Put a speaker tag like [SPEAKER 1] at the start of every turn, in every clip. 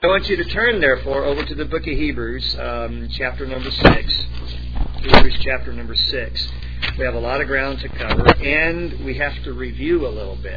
[SPEAKER 1] I want you to turn, therefore, over to the book of Hebrews, chapter number 6. Hebrews chapter number 6. We have a lot of ground to cover, and we have to review a little bit,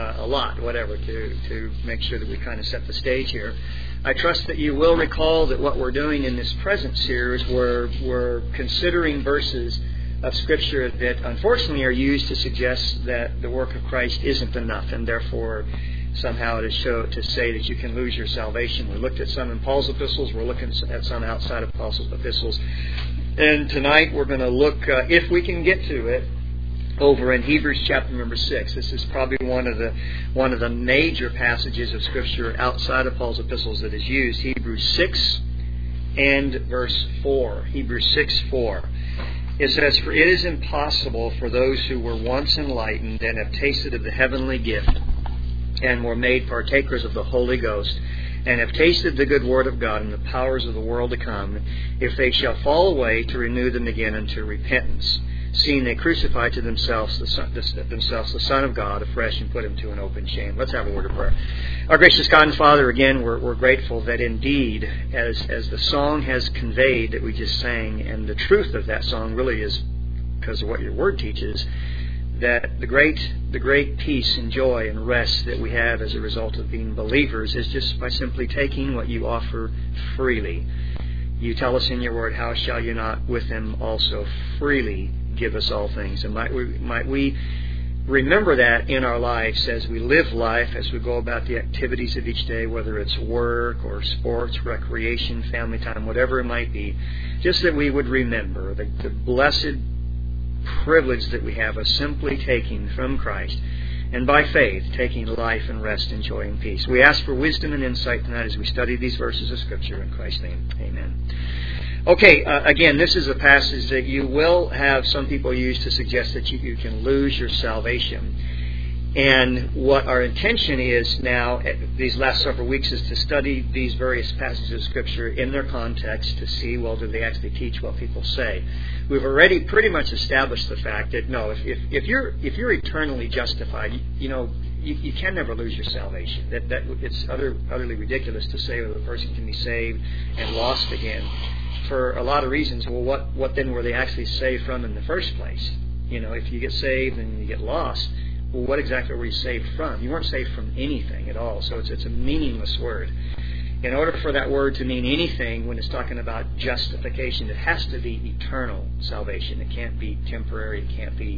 [SPEAKER 1] to make sure that we kind of set the stage here. I trust that you will recall that what we're doing in this present series, we're considering verses of Scripture that unfortunately are used to suggest that the work of Christ isn't enough, and therefore somehow to say that you can lose your salvation. We looked at some in Paul's epistles. We're looking at some outside of Paul's epistles. And tonight we're going to look, if we can get to it, over in Hebrews chapter number 6. This is probably one of the major passages of Scripture outside of Paul's epistles that is used. Hebrews 6 and verse 4. Hebrews 6:4. It says, "For it is impossible for those who were once enlightened and have tasted of the heavenly gift and were made partakers of the Holy Ghost, and have tasted the good word of God and the powers of the world to come, if they shall fall away, to renew them again unto repentance, seeing they crucify to themselves the Son of God afresh and put him to an open shame." Let's have a word of prayer. Our gracious God and Father, again, we're grateful that indeed, as the song has conveyed that we just sang, and the truth of that song really is because of what your word teaches, that the great peace and joy and rest that we have as a result of being believers is just by simply taking what you offer freely. You tell us in your word, "How shall you not with him also freely give us all things?" And might we remember that in our lives as we live life, as we go about the activities of each day, whether it's work or sports, recreation, family time, whatever it might be, just that we would remember the blessed privilege that we have of simply taking from Christ, and by faith taking life and rest and joy and peace. We ask for wisdom and insight tonight as we study these verses of Scripture. In Christ's name, amen. Okay, again, this is a passage that you will have some people use to suggest that you can lose your salvation. And what our intention is now, these last several weeks, is to study these various passages of Scripture in their context to see, well, do they actually teach what people say? We've already pretty much established the fact that, no, if you're eternally justified, you can never lose your salvation. That it's utterly ridiculous to say that a person can be saved and lost again for a lot of reasons. Well, what then were they actually saved from in the first place? If you get saved and you get lost, well, what exactly were you saved from? You weren't saved from anything at all. So it's a meaningless word. In order for that word to mean anything when it's talking about justification, it has to be eternal salvation. It can't be temporary. It can't be,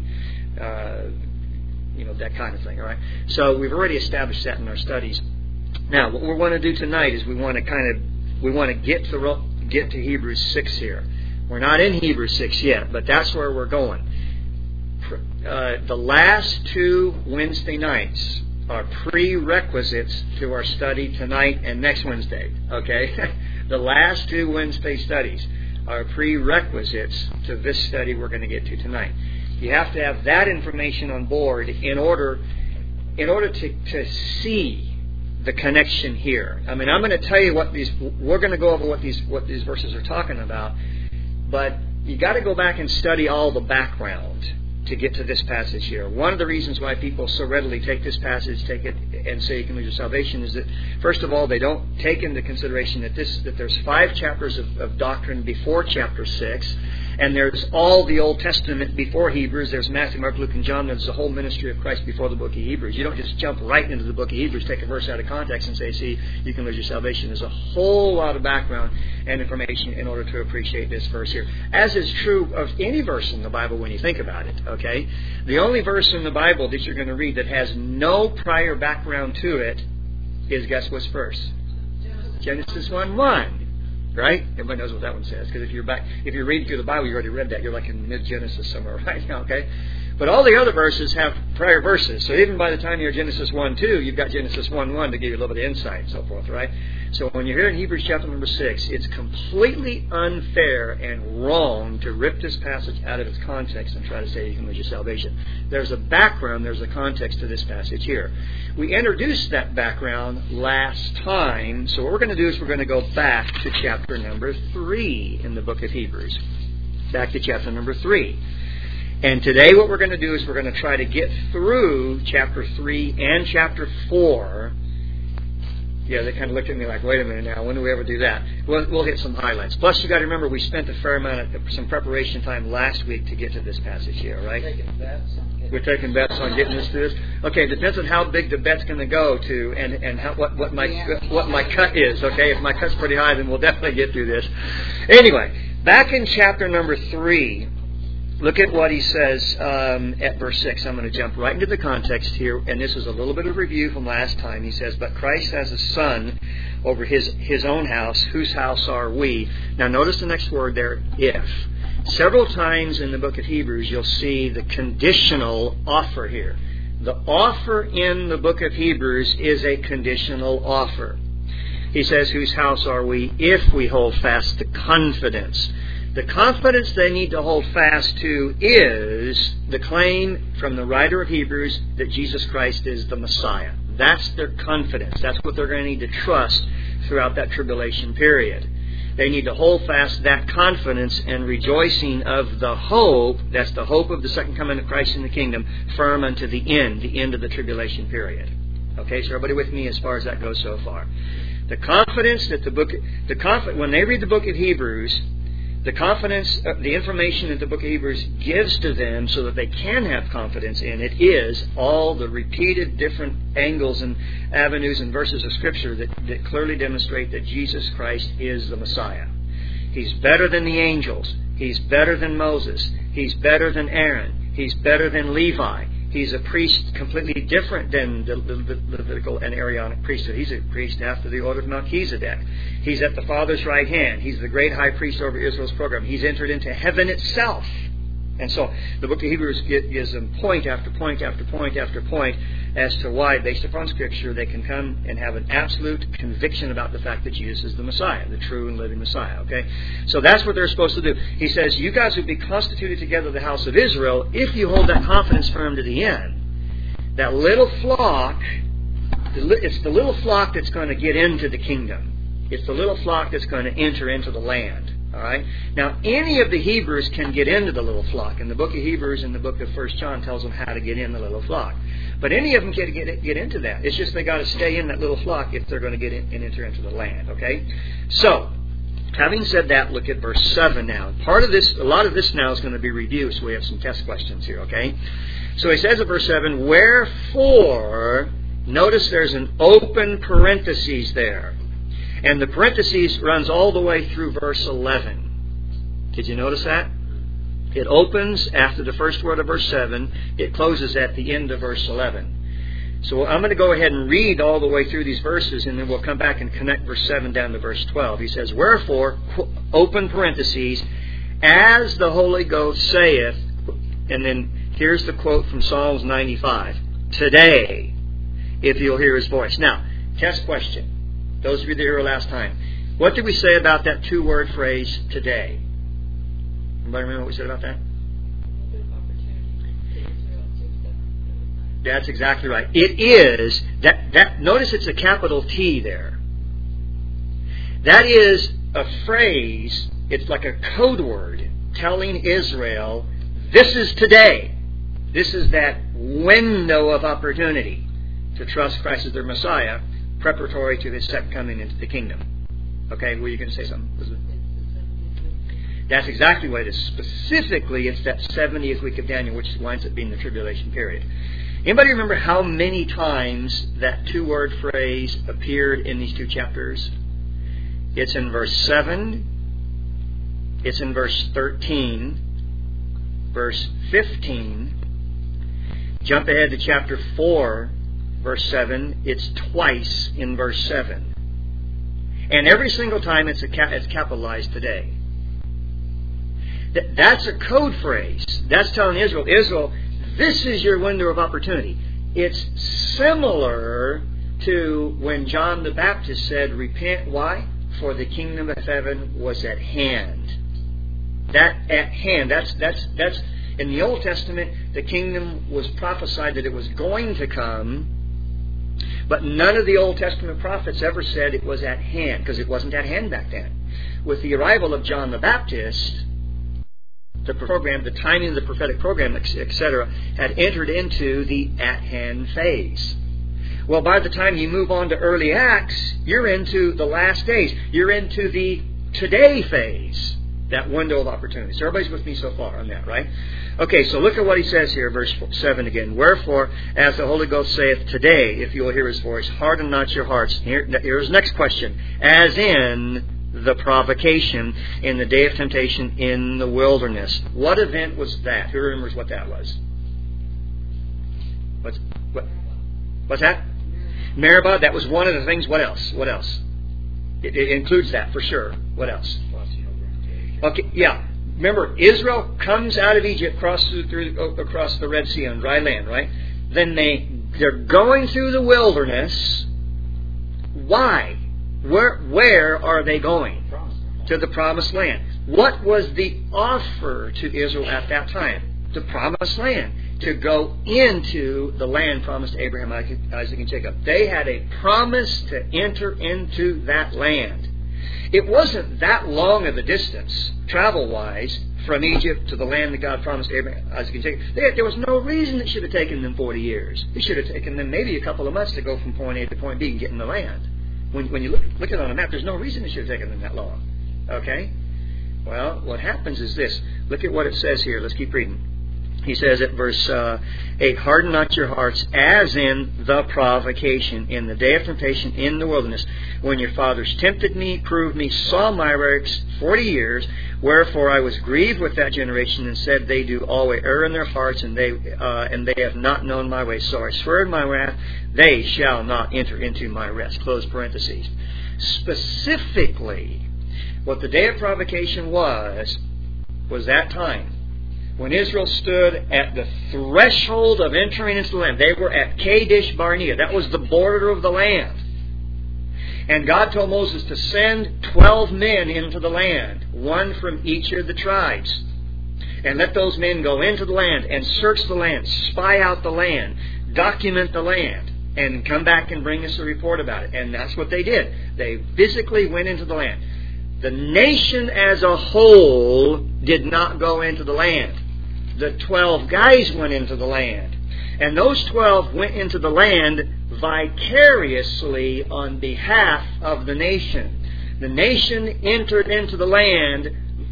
[SPEAKER 1] that kind of thing. All right. So we've already established that in our studies. Now, what we want to do tonight is we want to get to Hebrews 6 here. We're not in Hebrews 6 yet, but that's where we're going. The last two Wednesday nights are prerequisites to our study tonight and next Wednesday. Okay? The last two Wednesday studies are prerequisites to this study we're going to get to tonight. You have to have that information on board in order to see the connection here. I mean, I'm going to tell you we're going to go over what these verses are talking about, but you got to go back and study all the background to get to this passage here. One of the reasons why people so readily take this passage, take it and say you can lose your salvation, is that, first of all, they don't take into consideration that there's 5 chapters of doctrine before chapter 6, and there's all the Old Testament before Hebrews. There's Matthew, Mark, Luke, and John. There's the whole ministry of Christ before the book of Hebrews. You don't just jump right into the book of Hebrews, take a verse out of context and say, see, you can lose your salvation. There's a whole lot of background and information in order to appreciate this verse here, as is true of any verse in the Bible when you think about it. Okay? The only verse in the Bible that you're going to read that has no prior background to it is, guess which verse? Genesis 1:1. Right? Everybody knows what that one says. Because if you're reading through the Bible, you already read that. You're like in mid-Genesis somewhere right now, okay? But all the other verses have prior verses. So even by the time you're Genesis 1:2, you've got Genesis 1:1 to give you a little bit of insight and so forth, right? So when you're here in Hebrews chapter number 6, it's completely unfair and wrong to rip this passage out of its context and try to say you can lose your salvation. There's a background, there's a context to this passage here. We introduced that background last time, so what we're going to do is we're going to go back to chapter number 3 in the book of Hebrews. Back to chapter number 3. And today what we're going to do is we're going to try to get through chapter 3 and chapter 4 Yeah, they kind of looked at me like, wait a minute now, when do we ever do that? We'll hit some highlights. Plus, you got to remember, we spent a fair amount of some preparation time last week to get to this passage here, right? We're taking bets on getting us to this. Okay, it depends on how big the bet's going to go to, and how, what my cut is. Okay, if my cut's pretty high, then we'll definitely get through this. Anyway, back in chapter number 3. Look at what he says at verse 6. I'm going to jump right into the context here, and this is a little bit of review from last time. He says, but Christ has a son over his own house. Whose house are we? Now notice the next word there, if. Several times in the book of Hebrews, you'll see the conditional offer here. The offer in the book of Hebrews is a conditional offer. He says, whose house are we if we hold fast to confidence? The confidence they need to hold fast to is the claim from the writer of Hebrews that Jesus Christ is the Messiah. That's their confidence. That's what they're going to need to trust throughout that tribulation period. They need to hold fast that confidence and rejoicing of the hope, that's the hope of the second coming of Christ in the kingdom, firm unto the end of the tribulation period. Okay, so everybody with me as far as that goes so far. The confidence that when they read the book of Hebrews, the confidence, the information that the book of Hebrews gives to them so that they can have confidence in it is all the repeated different angles and avenues and verses of Scripture that clearly demonstrate that Jesus Christ is the Messiah. He's better than the angels. He's better than Moses. He's better than Aaron. He's better than Levi. He's a priest completely different than the Levitical and Aaronic priesthood. He's a priest after the order of Melchizedek. He's at the Father's right hand. He's the great high priest over Israel's program. He's entered into heaven itself. And so the book of Hebrews gives them point after point after point after point as to why, based upon Scripture, they can come and have an absolute conviction about the fact that Jesus is the Messiah, the true and living Messiah. Okay, so that's what they're supposed to do. He says, you guys would be constituted together the house of Israel if you hold that confidence firm to the end. That little flock, it's the little flock that's going to get into the kingdom. It's the little flock that's going to enter into the land. All right. Now, any of the Hebrews can get into the little flock. And the book of Hebrews and the book of 1 John tells them how to get in the little flock. But any of them can get into that. It's just they got to stay in that little flock if they're going to get in and enter into the land. Okay. So, having said that, look at verse 7 now. A lot of this now is going to be review, so we have some test questions here. Okay. So he says in verse 7, wherefore, notice there's an open parenthesis there. And the parentheses runs all the way through verse 11. Did you notice that? It opens after the first word of verse 7. It closes at the end of verse 11. So I'm going to go ahead and read all the way through these verses, and then we'll come back and connect verse 7 down to verse 12. He says, wherefore, open parentheses, as the Holy Ghost saith, and then here's the quote from Psalms 95, today, if you'll hear His voice. Now, test question. Those of you that were last time. What did we say about that two-word phrase, today? Anybody remember what we said about that? That's exactly right. It is, notice it's a capital T there. That is a phrase, it's like a code word telling Israel, this is today. This is that window of opportunity to trust Christ as their Messiah, preparatory to His second coming into the kingdom. Okay, were you going to say something? That's exactly what it is. Specifically, it's that 70th week of Daniel, which winds up being the tribulation period. Anybody remember how many times that two-word phrase appeared in these two chapters? It's in verse 7, it's in verse 13, verse 15. Jump ahead to chapter 4, verse 7, it's twice in verse 7. And every single time it's capitalized today. That's a code phrase. That's telling Israel, this is your window of opportunity. It's similar to when John the Baptist said, repent. Why? For the kingdom of heaven was at hand. That at hand, that's in the Old Testament, the kingdom was prophesied that it was going to come. But none of the Old Testament prophets ever said it was at hand, because it wasn't at hand back then. With the arrival of John the Baptist, the program, the timing of the prophetic program, etc., had entered into the at-hand phase. Well, by the time you move on to early Acts, you're into the last days. You're into the today phase, that window of opportunity. So everybody's with me so far on that, right? Okay, so look at what he says here, verse 7 again. Wherefore, as the Holy Ghost saith, today, if you will hear His voice, harden not your hearts. Here's the next question. As in the provocation in the day of temptation in the wilderness. What event was that? Who remembers what that was? What's that? Meribah. That was one of the things. What else? What else? It includes that for sure. What else? Okay, yeah. Remember, Israel comes out of Egypt, across the Red Sea on dry land, right? Then they're going through the wilderness. Why? Where are they going? To the Promised Land. What was the offer to Israel at that time? The Promised Land. To go into the land promised to Abraham, Isaac, and Jacob. They had a promise to enter into that land. It wasn't that long of a distance, travel-wise, from Egypt to the land that God promised to Abraham, Isaac, and Jacob. There was no reason it should have taken them 40 years. It should have taken them maybe a couple of months to go from point A to point B and get in the land. When you look at it on a map, there's no reason it should have taken them that long. Okay? Well, what happens is this. Look at what it says here. Let's keep reading. He says at verse 8, harden not your hearts as in the provocation, in the day of temptation in the wilderness, when your fathers tempted me, proved me, saw my works 40 years, wherefore I was grieved with that generation and said, they do always err in their hearts, and they have not known my way. So I swear in my wrath, they shall not enter into my rest. Close parentheses. Specifically, what the day of provocation was that time when Israel stood at the threshold of entering into the land. They were at Kadesh Barnea. That was the border of the land. And God told Moses to send 12 men into the land, one from each of the tribes. And let those men go into the land and search the land, spy out the land, document the land, and come back and bring us a report about it. And that's what they did. They physically went into the land. The nation as a whole did not go into the land. The 12 guys went into the land. And those 12 went into the land vicariously on behalf of the nation. The nation entered into the land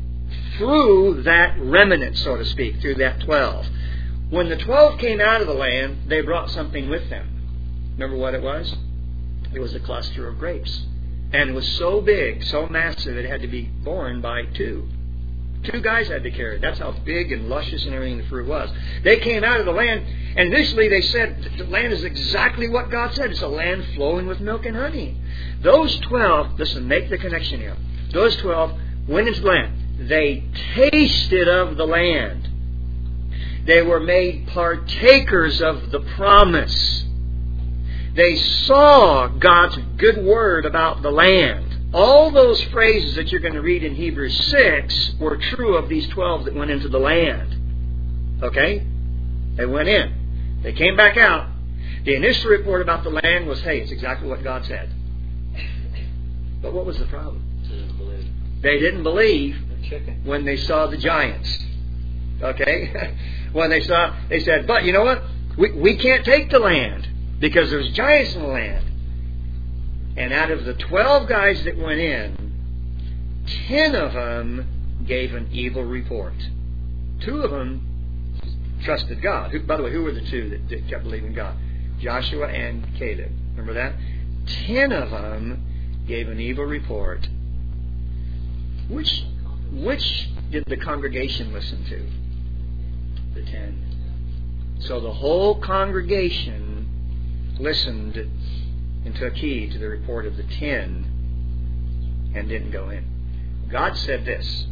[SPEAKER 1] through that remnant, so to speak, through that 12. When the 12 came out of the land, they brought something with them. Remember what it was? It was a cluster of grapes. And it was so big, so massive, it had to be borne by two. 2 guys had to carry it. That's how big and luscious and everything the fruit was. They came out of the land, and initially they said the land is exactly what God said. It's a land flowing with milk and honey. Those 12, listen, make the connection here. Those 12 went into the land. They tasted of the land. They were made partakers of the promise. They saw God's good word about the land. All those phrases that you're going to read in Hebrews 6 were true of these 12 that went into the land. Okay? They went in. They came back out. The initial report about the land was, hey, it's exactly what God said. But what was the problem? They didn't believe when they saw the giants. Okay? When they said, but you know what? We can't take the land because there's giants in the land. And out of the 12 guys that went in, 10 of them gave an evil report. 2 of them trusted God. By the way, who were the 2 that kept believing God? Joshua and Caleb. Remember that? 10 of them gave an evil report. Which did the congregation listen to? The 10. So the whole congregation listened and took heed to the report of the 10 and didn't go in. God said this.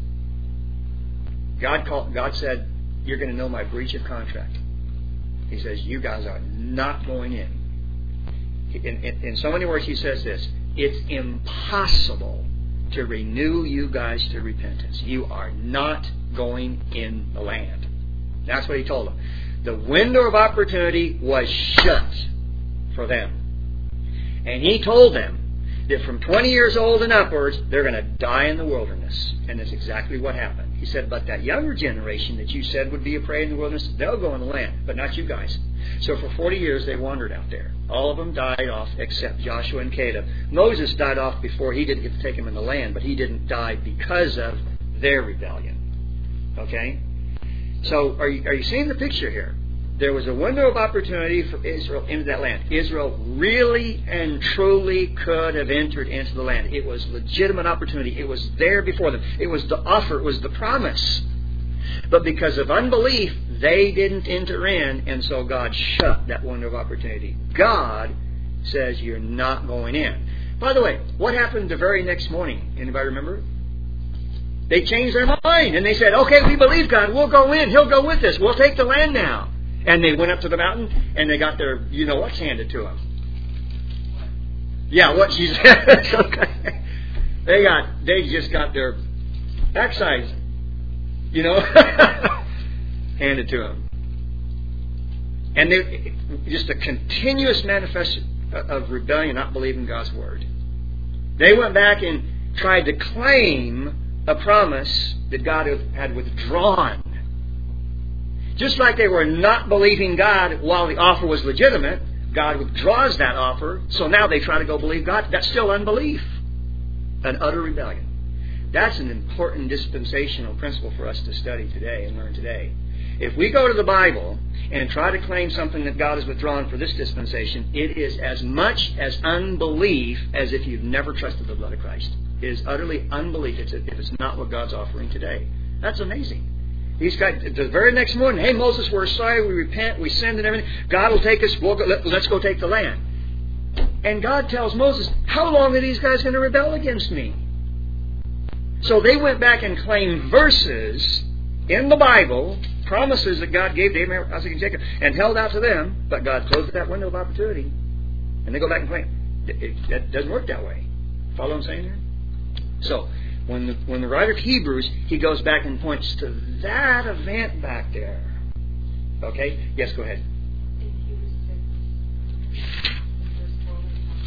[SPEAKER 1] God said, you're going to know my breach of contract. He says, you guys are not going in. In so many words, He says this. It's impossible to renew you guys to repentance. You are not going in the land. That's what He told them. The window of opportunity was shut for them. And He told them, that from 20 years old and upwards, they're going to die in the wilderness. And that's exactly what happened. He said, but that younger generation that you said would be a prey in the wilderness, they'll go in the land, but not you guys. So for 40 years, they wandered out there. All of them died off except Joshua and Caleb. Moses died off before he didn't get to take them in the land, but he didn't die because of their rebellion. Okay? So are you seeing the picture here? There was a window of opportunity for Israel into that land. Israel really and truly could have entered into the land. It was legitimate opportunity. It was there before them. It was the offer. It was the promise. But because of unbelief, they didn't enter in, and so God shut that window of opportunity. God says you're not going in. By the way, what happened the very next morning? Anybody remember? They changed their mind, and they said, okay, we believe God. We'll go in. He'll go with us. We'll take the land now. And they went up to the mountain, and they got their, what's handed to them. Yeah, what she said. Okay. They just got their backsides, handed to them. And they just a continuous manifestation of rebellion, not believing God's word. They went back and tried to claim a promise that God had withdrawn. Just like they were not believing God while the offer was legitimate, God withdraws that offer, so now they try to go believe God. That's still unbelief. An utter rebellion. That's an important dispensational principle for us to study today and learn today. If we go to the Bible and try to claim something that God has withdrawn for this dispensation, it is as much as unbelief as if you've never trusted the blood of Christ. It is utterly unbelief if it's not what God's offering today. That's amazing. These guys, the very next morning, hey, Moses, we're sorry, we repent, we sinned and everything. God will take us, let's go take the land. And God tells Moses, how long are these guys going to rebel against me? So they went back and claimed verses in the Bible, promises that God gave to Abraham, Isaac, and Jacob, and held out to them, but God closed that window of opportunity. And they go back and claim. That doesn't work that way. Follow what I'm saying here? So, when the writer of Hebrews, he goes back and points to that event back there. Okay? Yes, go ahead.
[SPEAKER 2] In Hebrews 6, verse 12,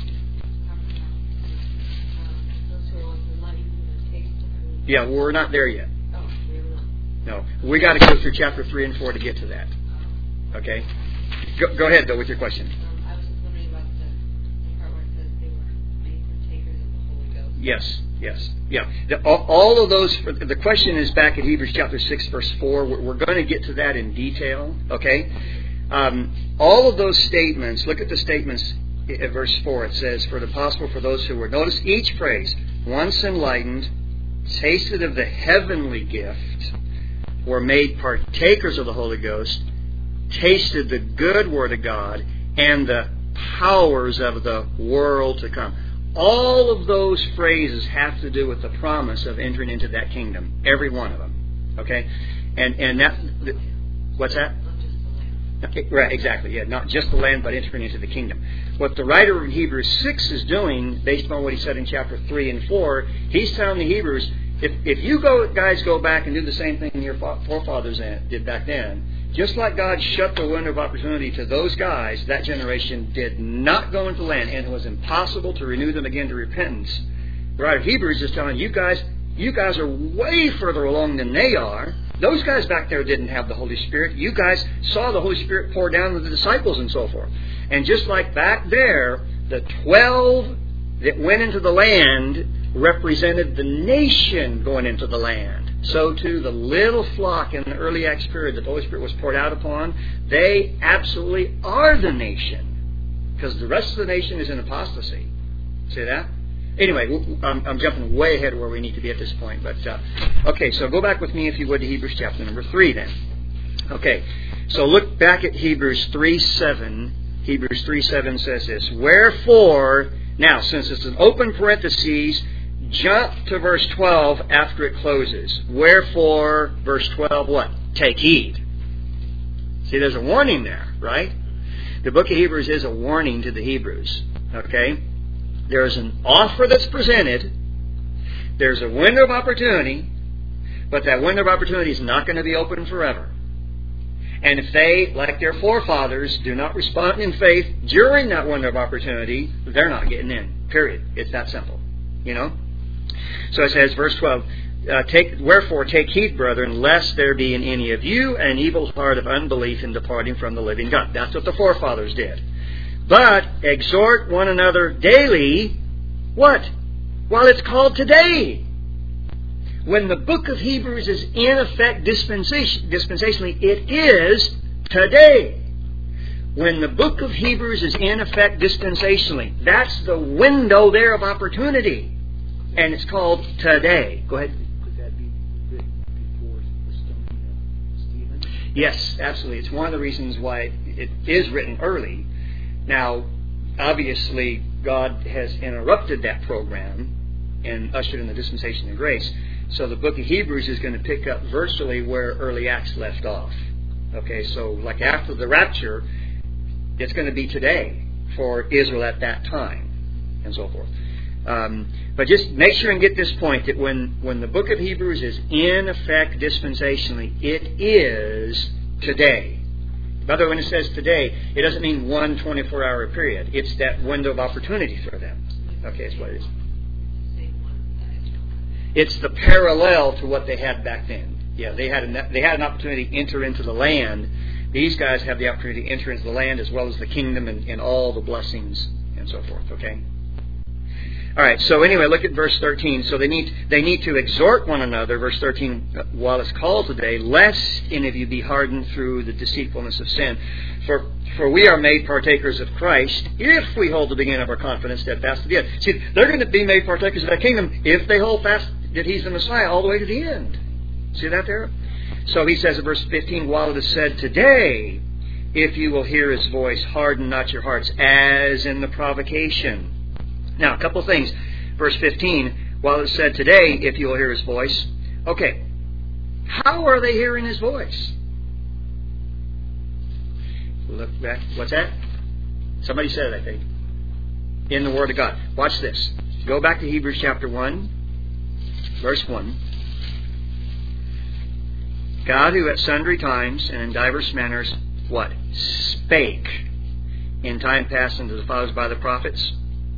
[SPEAKER 2] those who are not even taste of food.
[SPEAKER 1] Yeah, we're not there yet.
[SPEAKER 2] Oh, we're not.
[SPEAKER 1] No. We got to go through chapter 3 and 4 to get to that. Okay? Go ahead, though, with your question.
[SPEAKER 2] I was just wondering about the part where it says they were made partakers of the Holy Ghost.
[SPEAKER 1] Yes. Yeah. All of those, the question is back at Hebrews chapter 6, verse 4. We're going to get to that in detail, okay? All of those statements, look at the statements at verse 4. It says, for the possible for those who were, notice each phrase, once enlightened, tasted of the heavenly gift, were made partakers of the Holy Ghost, tasted the good word of God, and the powers of the world to come. All of those phrases have to do with the promise of entering into that kingdom. Every one of them. Okay? And that... What's that?
[SPEAKER 2] Not just the land.
[SPEAKER 1] Right, exactly. Yeah, not just the land, but entering into the kingdom. What the writer of Hebrews 6 is doing, based on what he said in chapter 3 and 4, he's telling the Hebrews, if you guys go back and do the same thing your forefathers did back then, just like God shut the window of opportunity to those guys, that generation did not go into the land, and it was impossible to renew them again to repentance. The writer of Hebrews is telling you guys are way further along than they are. Those guys back there didn't have the Holy Spirit. You guys saw the Holy Spirit pour down on the disciples and so forth. And just like back there, the 12 that went into the land represented the nation going into the land. So too, the little flock in the early Acts period that the Holy Spirit was poured out upon, they absolutely are the nation. Because the rest of the nation is in apostasy. See that? Anyway, I'm jumping way ahead of where we need to be at this point. But okay, so go back with me, if you would, to Hebrews chapter number 3 then. Okay, so look back at Hebrews 3:7. Hebrews 3:7 says this, wherefore, now, since it's an open parenthesis, jump to verse 12 after it closes. Wherefore, verse 12, what? Take heed. See, there's a warning there, right? The book of Hebrews is a warning to the Hebrews. Okay? There's an offer that's presented. There's a window of opportunity. But that window of opportunity is not going to be open forever. And if they, like their forefathers, do not respond in faith during that window of opportunity, they're not getting in. Period. It's that simple. So it says, verse 12, Wherefore take heed, brethren, lest there be in any of you an evil heart of unbelief in departing from the living God. That's what the forefathers did. But exhort one another daily, what? While it's called today. When the book of Hebrews is in effect dispensationally, it is today. When the book of Hebrews is in effect dispensationally, that's the window there of opportunity. And it's called today. Go ahead.
[SPEAKER 3] Could that be before the stoning of Stephen?
[SPEAKER 1] Yes, absolutely. It's one of the reasons why it is written early. Now, obviously, God has interrupted that program and ushered in the dispensation of grace. So the book of Hebrews is going to pick up virtually where early Acts left off. Okay, so like after the rapture, it's going to be today for Israel at that time, and so forth. But just make sure and get this point, that when the book of Hebrews is in effect dispensationally, it is today. By the way, when it says today, it doesn't mean one 24-hour period. It's that window of opportunity for them. Okay, that's what it is. It's the parallel to what they had back then. Yeah, they had an opportunity to enter into the land. These guys have the opportunity to enter into the land as well as the kingdom and all the blessings and so forth. Okay. All right. So anyway, look at verse 13. So they need to exhort one another. Verse 13. While it's called today, lest any of you be hardened through the deceitfulness of sin. For we are made partakers of Christ if we hold the beginning of our confidence steadfast to the end. See, they're going to be made partakers of that kingdom if they hold fast that He's the Messiah all the way to the end. See that there? So he says in verse 15, while it is said today, if you will hear His voice, harden not your hearts, as in the provocation. Now, a couple of things. Verse 15, while it is said today, if you will hear His voice. Okay, how are they hearing His voice? Look back. What's that? Somebody said it, I think. In the Word of God. Watch this. Go back to Hebrews chapter 1. Verse 1. God, who at sundry times and in divers manners, what? Spake in time past unto the fathers by the prophets.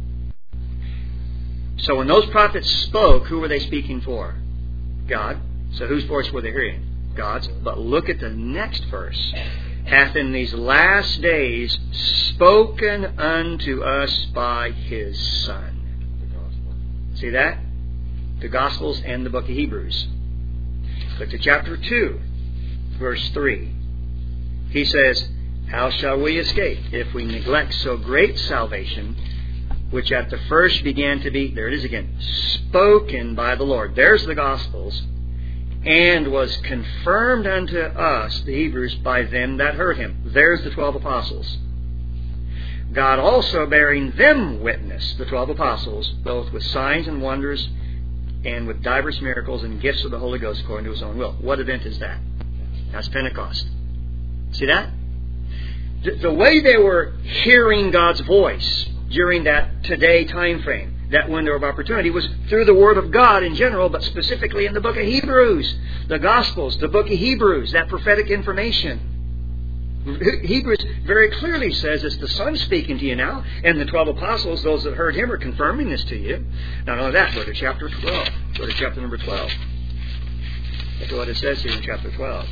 [SPEAKER 1] So when those prophets spoke, who were they speaking for? God. So whose voice were they hearing? God's. But look at the next verse. Hath in these last days spoken unto us by His Son. See that? The Gospels and the book of Hebrews. Look to chapter 2, verse 3. He says, how shall we escape if we neglect so great salvation, which at the first began to be, there it is again, spoken by the Lord. There's the Gospels. And was confirmed unto us, the Hebrews, by them that heard Him. There's the 12 apostles. God also bearing them witness, the 12 apostles, both with signs and wonders, and with divers miracles and gifts of the Holy Ghost according to His own will. What event is that? That's Pentecost. See that? The way they were hearing God's voice during that today time frame, that window of opportunity, was through the Word of God in general, but specifically in the book of Hebrews, the Gospels, the book of Hebrews, that prophetic information. Hebrews very clearly says it's the Son speaking to you now, and the 12 apostles, those that heard Him, are confirming this to you. Not only that, go to chapter 12. Go to chapter number 12. Look at what it says here in chapter 12.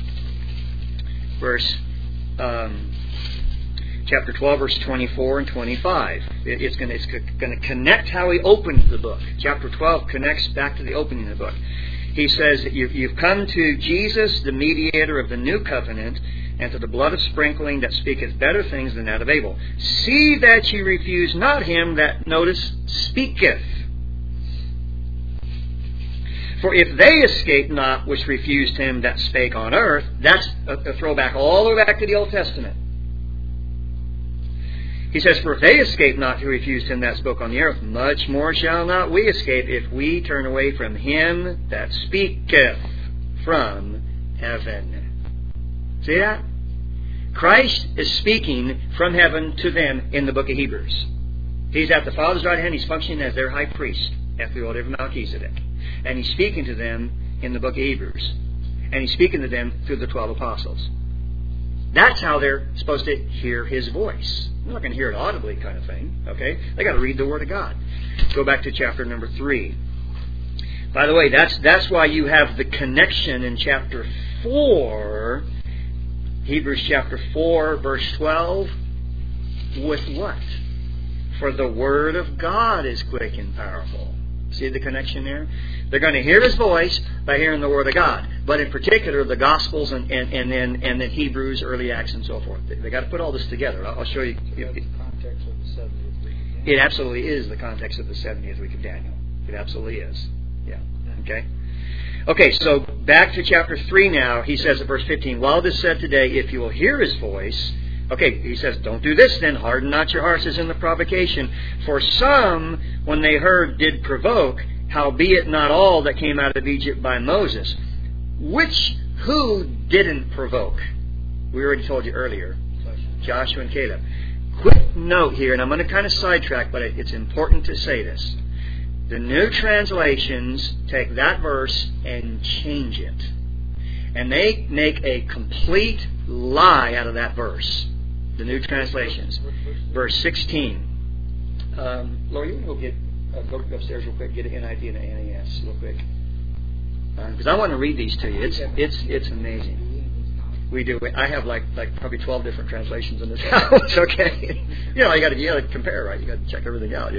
[SPEAKER 1] Chapter 12, verse 24 and 25. It's going to connect how he opened the book. Chapter 12 connects back to the opening of the book. He says that you've come to Jesus, the mediator of the new covenant, and to the blood of sprinkling that speaketh better things than that of Abel. See that ye refuse not him that, notice, speaketh. For if they escape not which refused him that spake on earth, that's a throwback all the way back to the Old Testament. He says, for if they escape not who refused him that spoke on the earth, much more shall not we escape if we turn away from him that speaketh from heaven. See that? Christ is speaking from heaven to them in the book of Hebrews. He's at the Father's right hand. He's functioning as their high priest after the order of Melchizedek. And He's speaking to them in the book of Hebrews. And He's speaking to them through the 12 apostles. That's how they're supposed to hear His voice. They're not going to hear it audibly kind of thing. Okay? They got to read the Word of God. Go back to chapter number 3. By the way, that's why you have the connection in chapter 4, Hebrews chapter 4, verse 12, with what? For the Word of God is quick and powerful. See the connection there? They're going to hear His voice by hearing the Word of God. But in particular, the Gospels and then Hebrews, early Acts, and so forth. They got to put all this together. I'll show you.
[SPEAKER 3] That's the context of the 70th week of Daniel.
[SPEAKER 1] It absolutely is the context of the 70th week of Daniel. It absolutely is. Yeah. Okay? Okay, so back to chapter 3 now. He says at verse 15, while this said today, if you will hear His voice... Okay, he says, don't do this then. Harden not your hearts as in the provocation. For some, when they heard, did provoke, howbeit not all that came out of Egypt by Moses. Who didn't provoke? We already told you earlier. Joshua and Caleb. Quick note here, and I'm going to kind of sidetrack, but it's important to say this. The new translations take that verse and change it. And they make a complete lie out of that verse. The new translations. Verse 16. Laura, you want to go upstairs real quick, get an NIV and an NAS real quick. Because I want to read these to you. It's amazing. We do. I have like probably 12 different translations in this house. Okay, you got to compare, right? You got to check everything out.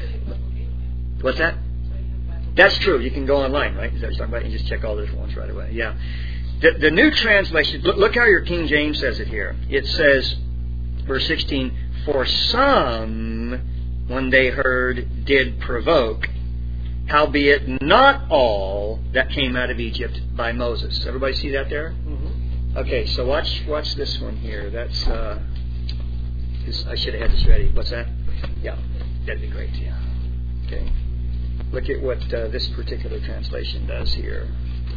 [SPEAKER 1] What's that? That's true. You can go online, right? Is that what you're talking about? You just check all the different ones right away. Yeah. The new translation. Look how your King James says it here. It says, verse 16, for some, when they heard, did provoke, howbeit not all that came out of Egypt by Moses. Everybody see that there? Mm-hmm. Okay, so watch this one here. That's I should have had this ready. What's that? Yeah, that'd be great. Yeah. Okay. Look at what this particular translation does here.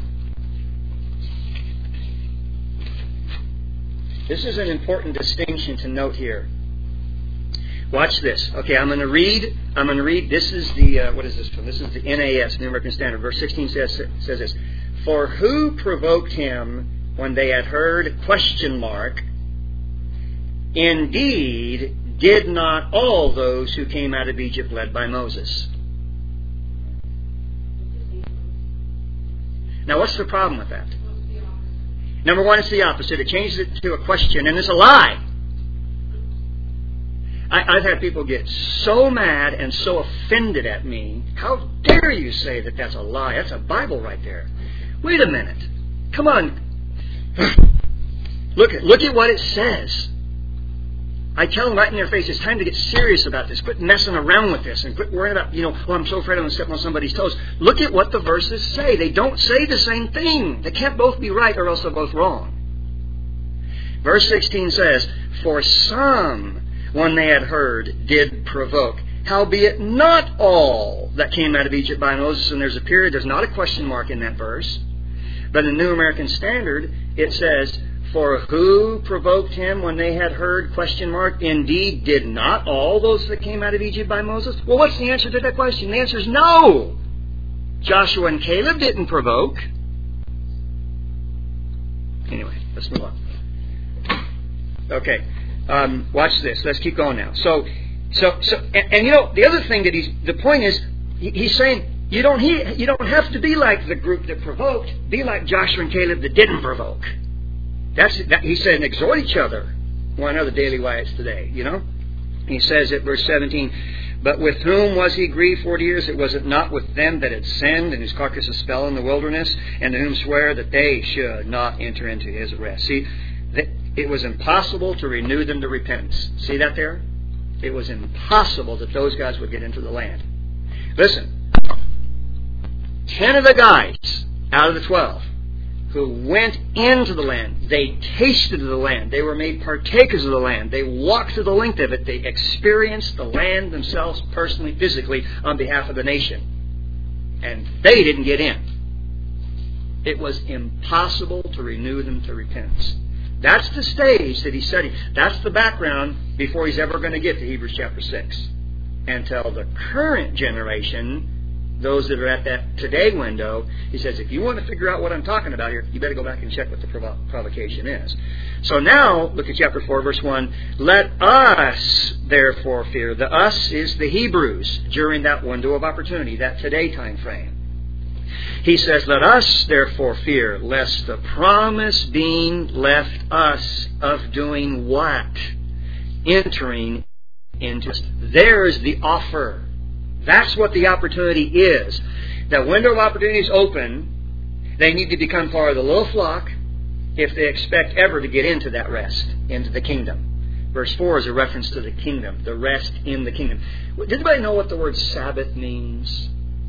[SPEAKER 1] This is an important distinction to note here. Watch this. Okay, I'm going to read. This is the what is this from? This is the NAS, New American Standard. Verse 16 says this: for who provoked him when they had heard ? Indeed, did not all those who came out of Egypt led by Moses. Now, what's the problem with that? Number one, it's the opposite. It changes it to a question, and it's a lie. I've had people get so mad and so offended at me. How dare you say that that's a lie? That's a Bible right there. Wait a minute. Come on. Look at what it says. I tell them right in their face, it's time to get serious about this. Quit messing around with this and quit worrying about, I'm so afraid I'm going to step on somebody's toes. Look at what the verses say. They don't say the same thing. They can't both be right or else they're both wrong. Verse 16 says, for some, when they had heard, did provoke. Howbeit not all that came out of Egypt by Moses. And there's a period, there's not a question mark in that verse. But in the New American Standard, it says, for who provoked him when they had heard ? Indeed, did not all those that came out of Egypt by Moses? Well, what's the answer to that question? The answer is no. Joshua and Caleb didn't provoke. Anyway, let's move on. Okay, watch this. Let's keep going now. So, the other thing that the point is, he's saying you don't have to be like the group that provoked. Be like Joshua and Caleb that didn't provoke. He said, and exhort each other. One other daily wives today, He says at verse 17, but with whom was he grieved 40 years? Was it not with them that had sinned and whose carcasses fell in the wilderness, and to whom swear that they should not enter into his rest? See, it was impossible to renew them to repentance. See that there? It was impossible that those guys would get into the land. Listen, 10 of the guys out of the 12 who went into the land, they tasted the land. They were made partakers of the land. They walked through the length of it. They experienced the land themselves personally, physically, on behalf of the nation. And they didn't get in. It was impossible to renew them to repentance. That's the stage that he's setting. That's the background before he's ever going to get to Hebrews chapter 6. Until the current generation those that are at that today window, he says, if you want to figure out what I'm talking about here, you better go back and check what the provocation is. So now, look at chapter 4, verse 1. Let us therefore fear. The us is the Hebrews during that window of opportunity, that today time frame. He says, let us therefore fear, lest the promise being left us of doing what? Entering into. There's the offer. That's what the opportunity is. The window of opportunity is open. They need to become part of the little flock if they expect ever to get into that rest, into the kingdom. Verse 4 is a reference to the kingdom, the rest in the kingdom. Does anybody know what the word Sabbath means?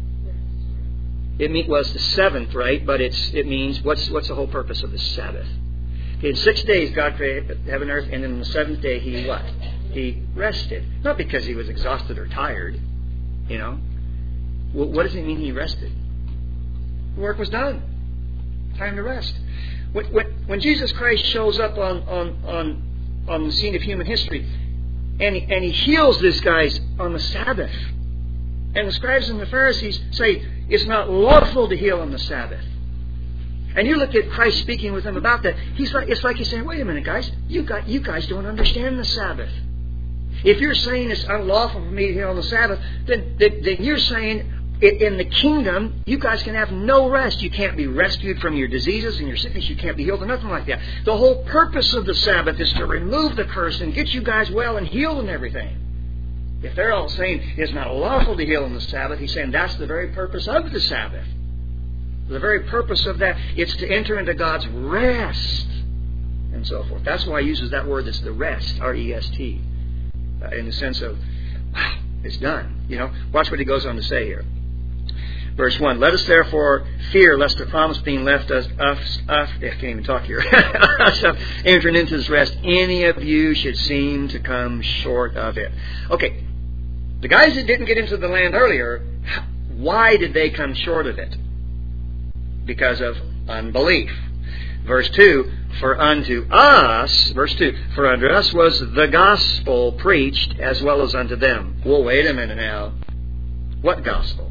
[SPEAKER 1] It was the seventh, right? But it means, what's the whole purpose of the Sabbath? In 6 days God created heaven and earth, and then on the seventh day He what? He rested. Not because He was exhausted or tired, you know. What does it mean He rested? The work was done. Time to rest. When Jesus Christ shows up on the scene of human history, and he heals these guys on the Sabbath, and the scribes and the Pharisees say it's not lawful to heal on the Sabbath. And you look at Christ speaking with them about that. It's like He's saying, wait a minute, guys. You guys don't understand the Sabbath. If you're saying it's unlawful for me to heal on the Sabbath, then you're saying in the kingdom, you guys can have no rest. You can't be rescued from your diseases and your sickness. You can't be healed or nothing like that. The whole purpose of the Sabbath is to remove the curse and get you guys well and healed and everything. If they're all saying it's not lawful to heal on the Sabbath, He's saying that's the very purpose of the Sabbath. The very purpose of that, it's to enter into God's rest and so forth. That's why He uses that word that's the rest, R-E-S-T, in the sense of, wow, it's done. You know, watch what he goes on to say here. Verse 1, let us therefore fear lest the promise being left us I can't even talk here, entering into this rest, any of you should seem to come short of it. Okay, the guys that didn't get into the land earlier, why did they come short of it? Because of unbelief. Verse 2, for unto us, verse 2, for unto us was the gospel preached as well as unto them. Well, wait a minute now. What gospel?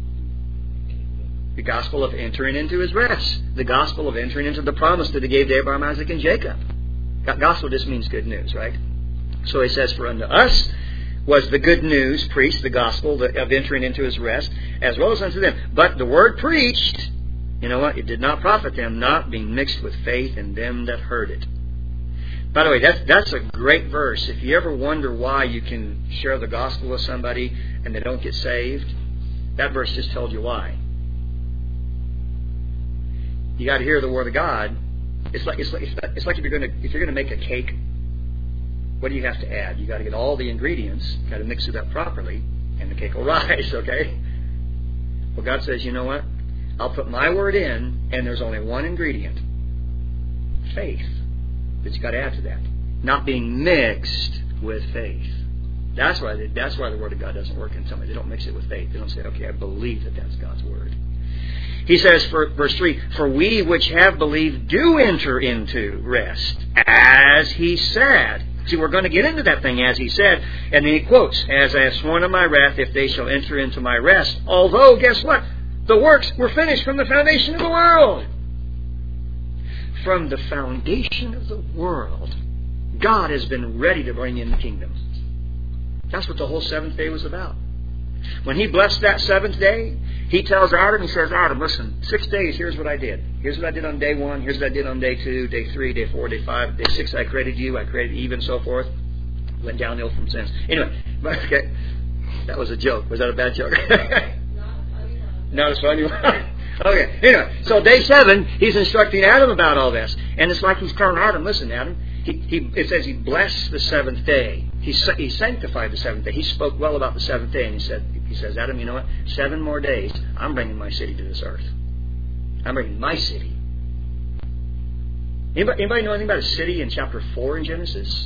[SPEAKER 1] The gospel of entering into His rest. The gospel of entering into the promise that He gave to Abraham, Isaac, and Jacob. Gospel just means good news, right? So He says, for unto us was the good news preached, the gospel of entering into His rest, as well as unto them. But the word preached, you know what? It did not profit them, not being mixed with faith in them that heard it. By the way, that's a great verse. If you ever wonder why you can share the gospel with somebody and they don't get saved, that verse just told you why. You got to hear the Word of God. It's like if you're going to make a cake, what do you have to add? You got to get all the ingredients, got to mix it up properly, and the cake will rise. Okay. Well, God says, you know what? I'll put my word in, and there's only one ingredient: faith. But you got to add to that, not being mixed with faith. That's why the Word of God doesn't work in somebody. They don't mix it with faith. They don't say, okay, I believe that that's God's Word. He says, verse 3, for we which have believed do enter into rest, as He said. See, we're going to get into that thing, as He said. And then he quotes, as I have sworn in my wrath, if they shall enter into my rest. Although, guess what? The works were finished from the foundation of the world. From the foundation of the world, God has been ready to bring in the kingdom. That's what the whole seventh day was about. When He blessed that seventh day, He tells Adam, He says, Adam, listen, 6 days, here's what I did. Here's what I did on day 1, here's what I did on day 2, day 3, day 4, day 5, day 6, I created you, I created Eve, and so forth. Went downhill from since. Anyway, okay, that was a joke. Was that a bad joke? Not a funny one. Okay, anyway, so day 7, He's instructing Adam about all this. And it's like He's telling Adam, listen, Adam, it says He blessed the seventh day. He sanctified the seventh day. He spoke well about the seventh day, and He says, Adam, you know what? 7 more days, I'm bringing my city to this earth. I'm bringing my city. Anybody know anything about a city in chapter 4 in Genesis?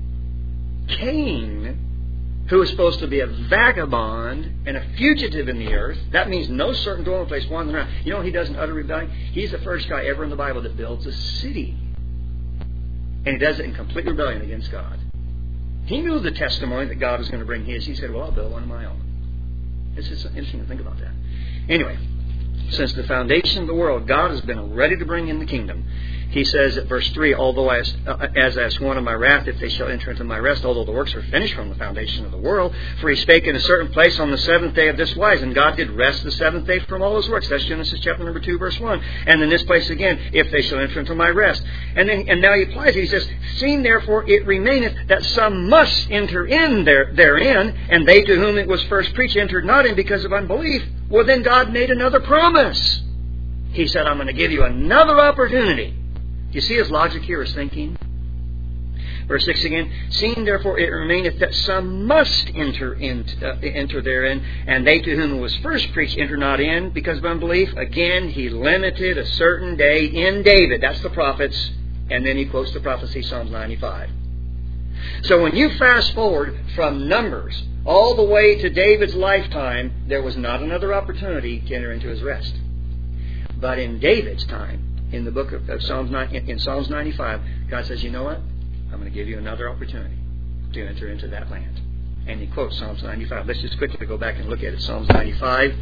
[SPEAKER 1] Cain, who was supposed to be a vagabond and a fugitive in the earth, that means no certain dwelling place, wandering around. You know what he does in utter rebellion? He's the first guy ever in the Bible that builds a city. And he does it in complete rebellion against God. He knew the testimony that God was going to bring His. He said, well, I'll build one of my own. It's just interesting to think about that. Anyway, since the foundation of the world, God has been ready to bring in the kingdom. He says at verse 3, although as I sworn in my wrath, if they shall enter into my rest, although the works are finished from the foundation of the world, for he spake in a certain place on the seventh day of this wise, and God did rest the seventh day from all his works. That's Genesis chapter number 2, verse 1. And in this place again, if they shall enter into my rest. And now he applies it. He says, seeing therefore it remaineth that some must enter in therein, and they to whom it was first preached entered not in because of unbelief. Well, then God made another promise. He said, I'm going to give you another opportunity. You see his logic here, his thinking? Verse 6 again, seeing therefore it remaineth that some must enter therein, and they to whom it was first preached enter not in because of unbelief. Again, he limited a certain day in David. That's the prophets. And then he quotes the prophecy, Psalms 95. So when you fast forward from Numbers all the way to David's lifetime, there was not another opportunity to enter into his rest. But in David's time, in the book of Psalms 95, God says, you know what? I'm going to give you another opportunity to enter into that land. And he quotes Psalms 95. Let's just quickly go back and look at it. Psalms 95.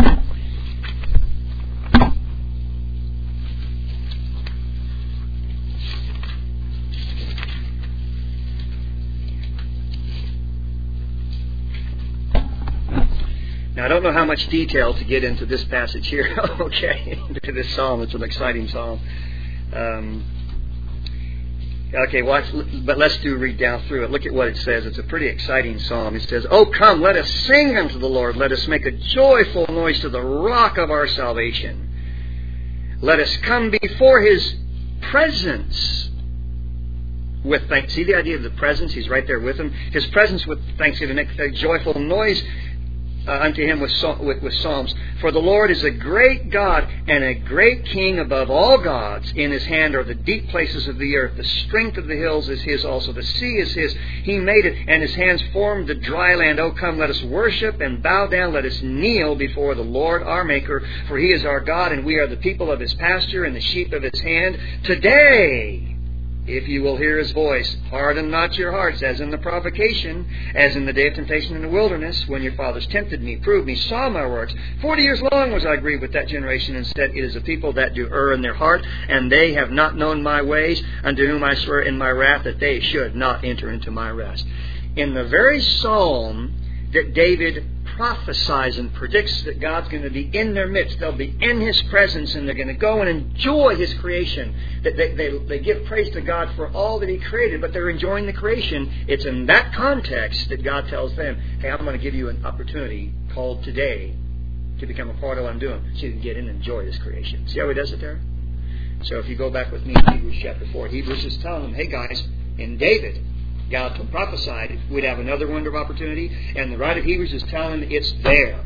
[SPEAKER 1] Now, I don't know how much detail to get into this passage here, okay, into this psalm. It's an exciting psalm. Okay, watch, but let's read down through it. Look at what it says. It's a pretty exciting psalm. It says, Oh, come, let us sing unto the Lord. Let us make a joyful noise to the rock of our salvation. Let us come before his presence with thanks. See the idea of the presence? He's right there with him. His presence with thanksgiving. Make a joyful noise unto him with psalms. For the Lord is a great God and a great King above all gods. In his hand are the deep places of the earth. The strength of the hills is his also. The sea is his. He made it, and his hands formed the dry land. O come, let us worship and bow down. Let us kneel before the Lord our Maker. For he is our God, and we are the people of his pasture and the sheep of his hand. Today, if you will hear his voice, harden not your hearts, as in the provocation, as in the day of temptation in the wilderness, when your fathers tempted me, proved me, saw my works. 40 years long was I grieved with that generation, and said, It is a people that do err in their heart, and they have not known my ways, unto whom I swear in my wrath that they should not enter into my rest. In the very psalm that David prophesies and predicts that God's going to be in their midst. They'll be in his presence, and they're going to go and enjoy his creation. They give praise to God for all that he created, but they're enjoying the creation. It's in that context that God tells them, hey, I'm going to give you an opportunity called today to become a part of what I'm doing, so you can get in and enjoy this creation. See how he does it there? So if you go back with me to Hebrews chapter 4, Hebrews is telling them, hey guys, in David, God prophesied we'd have another window of opportunity, and the writer of Hebrews is telling them it's there.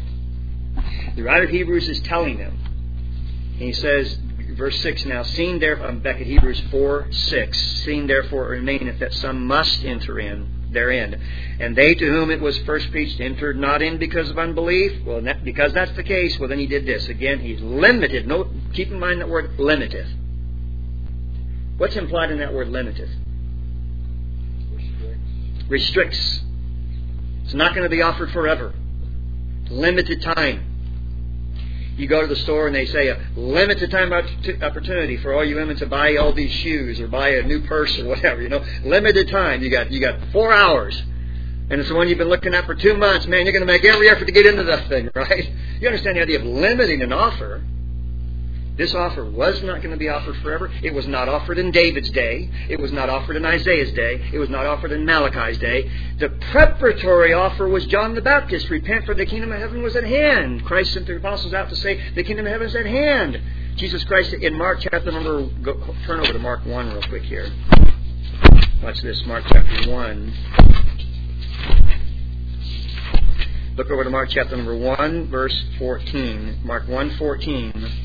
[SPEAKER 1] The writer of Hebrews is telling them. He says, verse 6 now, seeing therefore, I'm back at Hebrews 4:6, seeing therefore it remaineth that some must enter in therein. And they to whom it was first preached entered not in because of unbelief. Well, because that's the case, well then he did this. Again, he's limited. Note, keep in mind that word limiteth. What's implied in that word limiteth? Restricts. It's not going to be offered forever. Limited time. You go to the store and they say a limited time opportunity for all you women to buy all these shoes or buy a new purse or whatever. You know, limited time. You got 4 hours, and it's the one you've been looking at for 2 months. Man, you're going to make every effort to get into that thing, right? You understand the idea of limiting an offer. This offer was not going to be offered forever. It was not offered in David's day. It was not offered in Isaiah's day. It was not offered in Malachi's day. The preparatory offer was John the Baptist. Repent, for the kingdom of heaven was at hand. Christ sent the apostles out to say, the kingdom of heaven is at hand. Jesus Christ in Mark chapter number... turn over to Mark 1 real quick here. Watch this, Mark chapter 1. Look over to Mark chapter number 1, verse 14. Mark 1:14.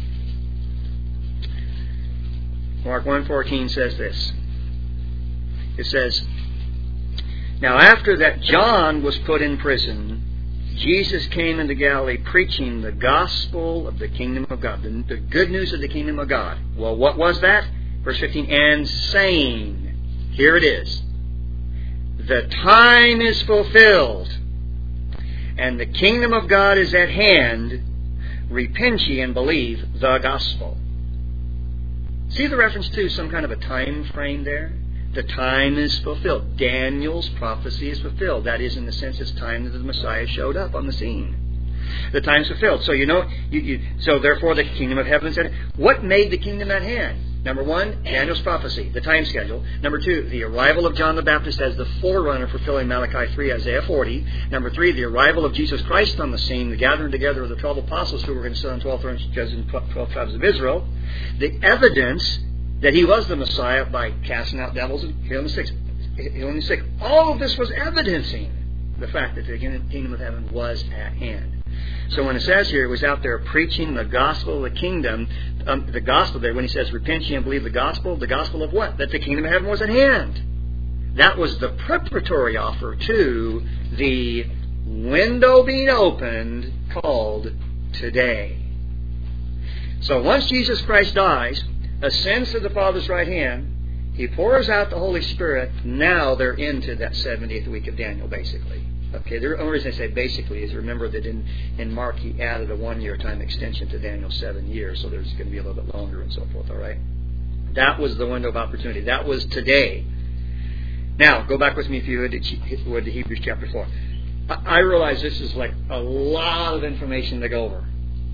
[SPEAKER 1] Mark 1:14 says this. It says, Now after that John was put in prison, Jesus came into Galilee preaching the gospel of the kingdom of God, the good news of the kingdom of God. Well, what was that? Verse 15, and saying, here it is, the time is fulfilled, and the kingdom of God is at hand. repent ye and believe the gospel. See the reference to some kind of a time frame there? The time is fulfilled. Daniel's prophecy is fulfilled. That is, in the sense, it's time that the Messiah showed up on the scene. The time's fulfilled. So so therefore the kingdom of heaven is at hand. What made the kingdom at hand? Number one, Daniel's prophecy, the time schedule. Number two, the arrival of John the Baptist as the forerunner fulfilling Malachi 3, Isaiah 40. Number three, the arrival of Jesus Christ on the scene, the gathering together of the 12 apostles who were going to sit on 12 thrones judging 12 tribes of Israel. The evidence that he was the Messiah by casting out devils and healing the sick. All of this was evidencing the fact that the kingdom of heaven was at hand. So when it says here, it was out there preaching the gospel of the kingdom, the gospel there, when he says, repent ye and believe the gospel of what? That the kingdom of heaven was at hand. That was the preparatory offer to the window being opened called today. So once Jesus Christ dies, ascends to the Father's right hand, He pours out the Holy Spirit. Now they're into that 70th week of Daniel, basically. Okay, the only reason I say basically is remember that in Mark he added a 1-year time extension to Daniel's 7 years, so there's going to be a little bit longer and so forth, all right? That was the window of opportunity. That was today. Now, go back with me if you would to Hebrews chapter 4. I realize this is like a lot of information to go over.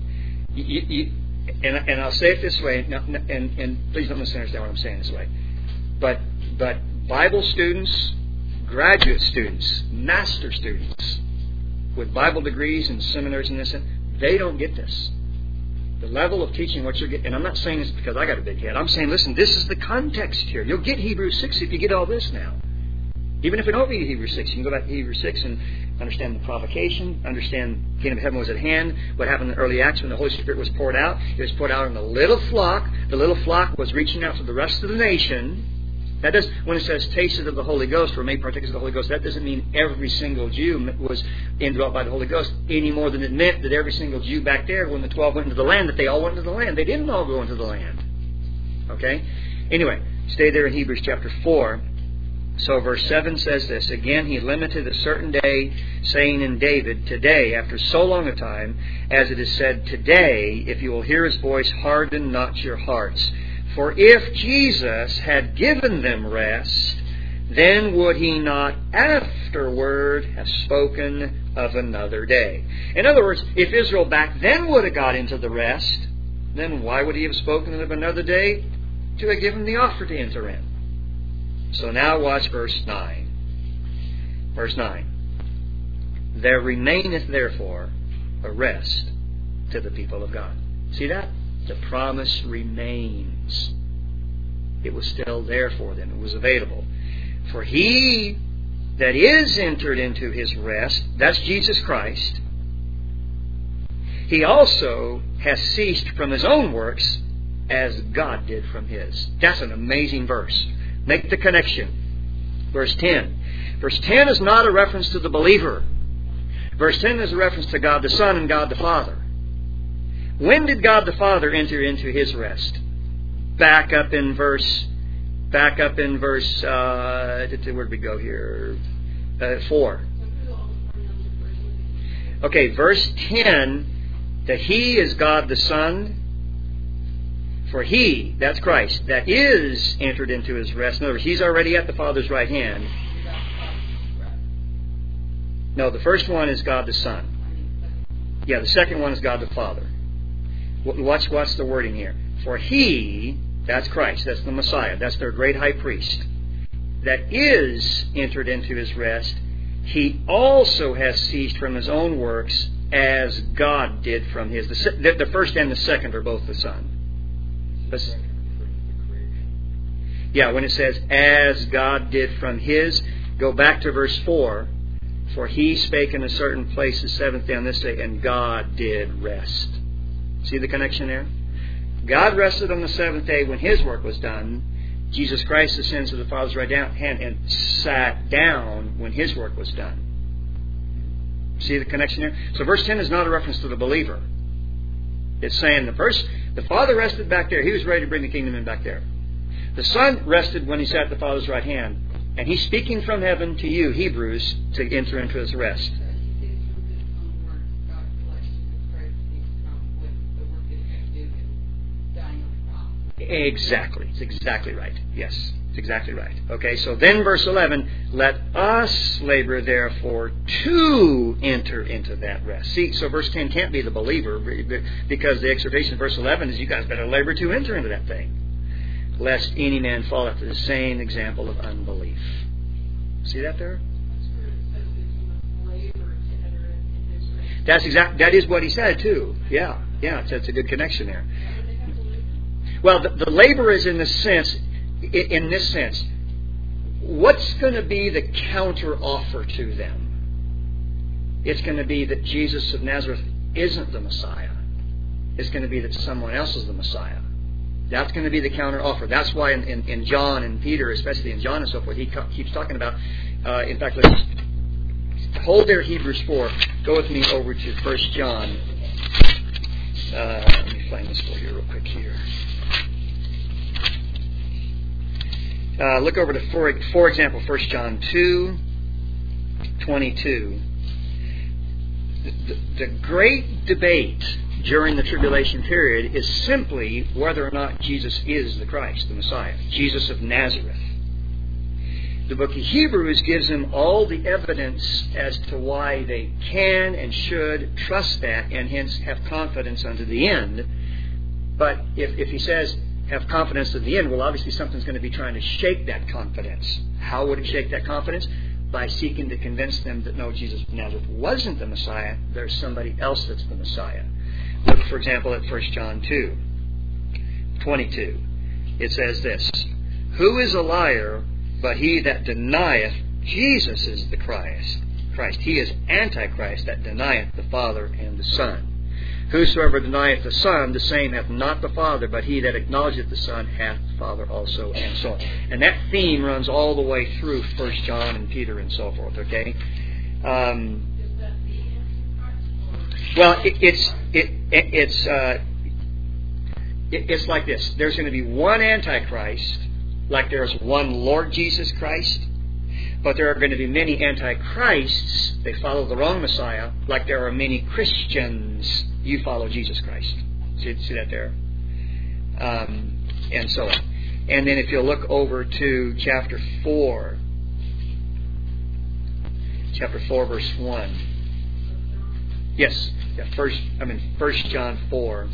[SPEAKER 1] And I'll say it this way, and please don't misunderstand what I'm saying this way. But Bible students, graduate students, master students with Bible degrees and seminaries and this, they don't get this. The level of teaching what you're getting, and I'm not saying this because I got a big head. I'm saying, listen, this is the context here. You'll get Hebrews 6 if you get all this now. Even if we don't read Hebrews 6, you can go back to Hebrews 6 and understand the provocation, understand the kingdom of heaven was at hand, what happened in the early Acts when the Holy Spirit was poured out. It was poured out on the little flock. The little flock was reaching out to the rest of the nation. That does, when it says tasted of the Holy Ghost or made partakers of the Holy Ghost, that doesn't mean every single Jew was indwelt by the Holy Ghost any more than it meant that every single Jew back there, when the 12 went into the land, that they all went into the land. They didn't all go into the land. Okay? Anyway, stay there in Hebrews chapter 4. So verse 7 says this, again he limited a certain day, saying in David, today, after so long a time, as it is said, today, if you will hear his voice, harden not your hearts. For if Jesus had given them rest, then would he not afterward have spoken of another day. In other words, if Israel back then would have got into the rest, then why would he have spoken of another day? To have given the offer to enter in. So now watch verse 9. Verse 9. There remaineth therefore a rest to the people of God. See that? The promise remains. It was still there for them. It was available. For he that is entered into his rest, that's Jesus Christ, he also has ceased from his own works as God did from his. That's an amazing verse. Make the connection. Verse 10. Verse 10 is not a reference to the believer. Verse 10 is a reference to God the Son and God the Father. When did God the Father enter into his rest? Back up in verse, where did we go here? 4. Okay, verse 10, that he is God the Son. For he, that's Christ, that is entered into his rest. In other words, he's already at the Father's right hand. No, the first one is God the Son. Yeah, the second one is God the Father. Watch the wording here. For he, that's Christ, that's the Messiah, that's their great high priest, that is entered into his rest, he also has ceased from his own works as God did from his. The first and the second are both the Son. Yeah, when it says, as God did from his, go back to verse 4. For he spake in a certain place the seventh day on this day, and God did rest. See the connection there? God rested on the seventh day when his work was done. Jesus Christ ascends to the Father's right hand and sat down when his work was done. See the connection there? So verse 10 is not a reference to the believer. It's saying the Father rested back there. He was ready to bring the kingdom in back there. The Son rested when he sat at the Father's right hand. And he's speaking from heaven to you, Hebrews, to enter into his rest. Exactly. It's exactly right. Yes, it's exactly right. Okay, so then verse 11, let us labor therefore to enter into that rest. See, so verse 10 can't be the believer because the exhortation in verse 11 is you guys better labor to enter into that thing, lest any man fall after the same example of unbelief. See that there? That is what he said too. Yeah, that's a good connection there. Well, the labor is in this sense. What's going to be the counter offer to them? It's going to be that Jesus of Nazareth isn't the Messiah. It's going to be that someone else is the Messiah. That's going to be the counter offer. That's why in John and Peter, especially in John and so forth, he keeps talking about. In fact, let's hold there Hebrews 4. Go with me over to 1 John. Let me find this for you real quick here. Look over to, for example, 1 John 2:22. The great debate during the tribulation period is simply whether or not Jesus is the Christ, the Messiah, Jesus of Nazareth. The book of Hebrews gives them all the evidence as to why they can and should trust that and hence have confidence unto the end. But if he says have confidence to the end, well, obviously something's going to be trying to shake that confidence. How would it shake that confidence? By seeking to convince them that no, Jesus of Nazareth wasn't the Messiah. There's somebody else that's the Messiah. Look, for example, at 1 John 2:22. It says this, who is a liar but he that denieth Jesus is the Christ? He is Antichrist that denieth the Father and the Son. Whosoever denieth the Son, the same hath not the Father, but he that acknowledgeth the Son hath the Father also, and so on. And that theme runs all the way through 1 John and Peter and so forth, okay? Well, it's like this. There's going to be one Antichrist, like there's one Lord Jesus Christ, but there are going to be many Antichrists. They follow the wrong Messiah, like there are many Christians. You follow Jesus Christ. See that there? And so on. And then if you'll look over to chapter 4, verse 1. Yes, 1 John 4,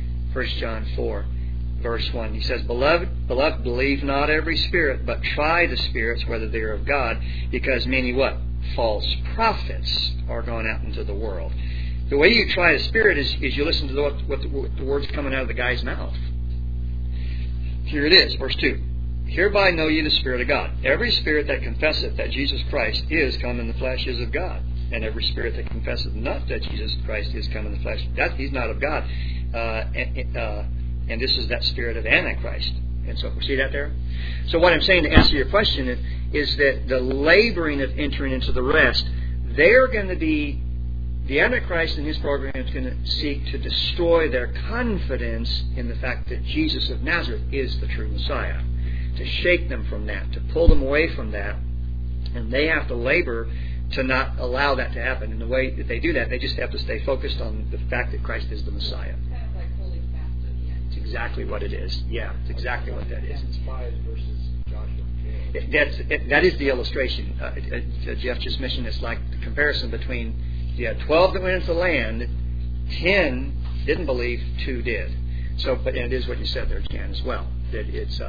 [SPEAKER 1] verse 1. He says, Beloved, believe not every spirit, but try the spirits whether they are of God, because many what? False prophets are gone out into the world. The way you try a spirit is you listen to what the words coming out of the guy's mouth. Here it is, verse 2. Hereby know ye the Spirit of God. Every spirit that confesseth that Jesus Christ is come in the flesh is of God. And every spirit that confesseth not that Jesus Christ is come in the flesh, that he's not of God. And this is that spirit of Antichrist. And so, see that there? So what I'm saying to answer your question is that the laboring of entering into the rest, they're going to be, the Antichrist in his program is going to seek to destroy their confidence in the fact that Jesus of Nazareth is the true Messiah. To shake them from that, to pull them away from that. And they have to labor to not allow that to happen. And the way that they do that, they just have to stay focused on the fact that Christ is the Messiah.
[SPEAKER 2] It's kind of like holding fast at the end.
[SPEAKER 1] It's exactly what it is. Yeah, it's exactly what that is.
[SPEAKER 3] Spies versus Joshua and Caleb.
[SPEAKER 1] That is the illustration. Jeff just mentioned it's like the comparison between 12 that went into the land, 10 didn't believe, 2 did. So, but and it is what you said there, Jan, as well. That it's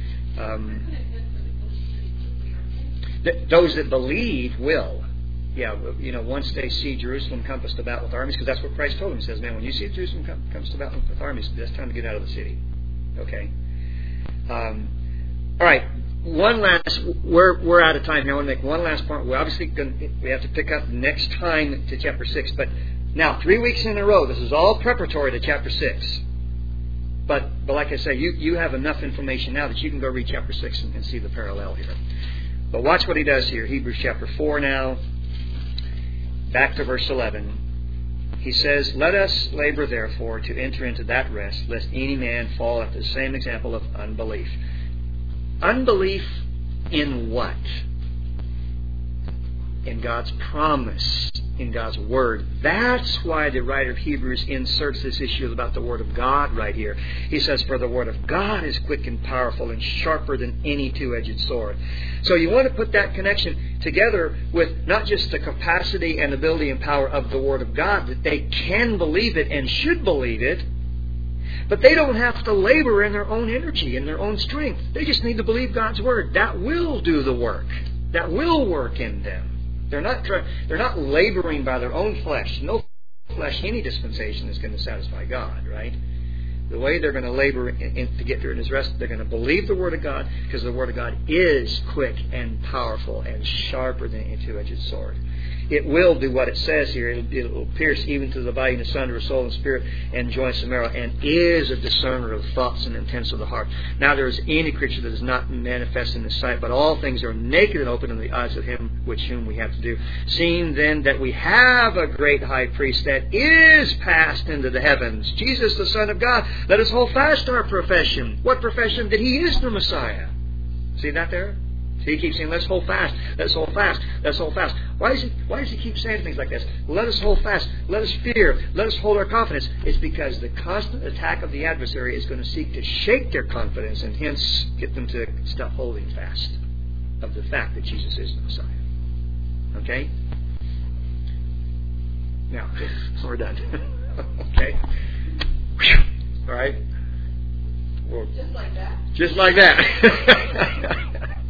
[SPEAKER 1] those that believe will. Yeah, once they see Jerusalem compassed about with armies, because that's what Christ told them. He says, man, when you see Jerusalem compassed about with armies, it's time to get out of the city. Okay? All right. One last, we're out of time here. I want to make one last point. We're obviously we have to pick up next time to chapter 6. But now, 3 weeks in a row, this is all preparatory to chapter 6. But like I say, you have enough information now that you can go read chapter 6 and see the parallel here. But watch what he does here. Hebrews chapter 4 now. Back to verse 11. He says, Let us labor therefore to enter into that rest, lest any man fall after the same example of unbelief. Unbelief in what? in God's promise, in God's Word. That's why the writer of Hebrews inserts this issue about the Word of God right here. He says, for the Word of God is quick and powerful and sharper than any two-edged sword. So you want to put that connection together with not just the capacity and ability and power of the Word of God, that they can believe it and should believe it, but they don't have to labor in their own energy and their own strength. They just need to believe God's Word. That will do the work. That will work in them. They're not laboring by their own flesh. No flesh, any dispensation is going to satisfy God, right? The way they're going to labor to get during His rest, they're going to believe the Word of God, because the Word of God is quick and powerful and sharper than a two-edged sword. It will do what it says here. It will pierce even to the dividing asunder of soul and spirit and joints and marrow, and is a discerner of thoughts and intents of the heart. Now there is any creature that is not manifest in His sight, but all things are naked and open in the eyes of Him whom we have to do. Seeing then that we have a great high priest that is passed into the heavens, Jesus the Son of God, let us hold fast our profession. What profession? That He is the Messiah. See that there? He keeps saying, let's hold fast, let's hold fast, let's hold fast. Why does he keep saying things like this? Let us hold fast, let us fear, let us hold our confidence. It's because the constant attack of the adversary is going to seek to shake their confidence and hence get them to stop holding fast of the fact that Jesus is the Messiah. Okay? Now, we're done. Okay? All right? Well,
[SPEAKER 2] Just like that.
[SPEAKER 1] Just like that.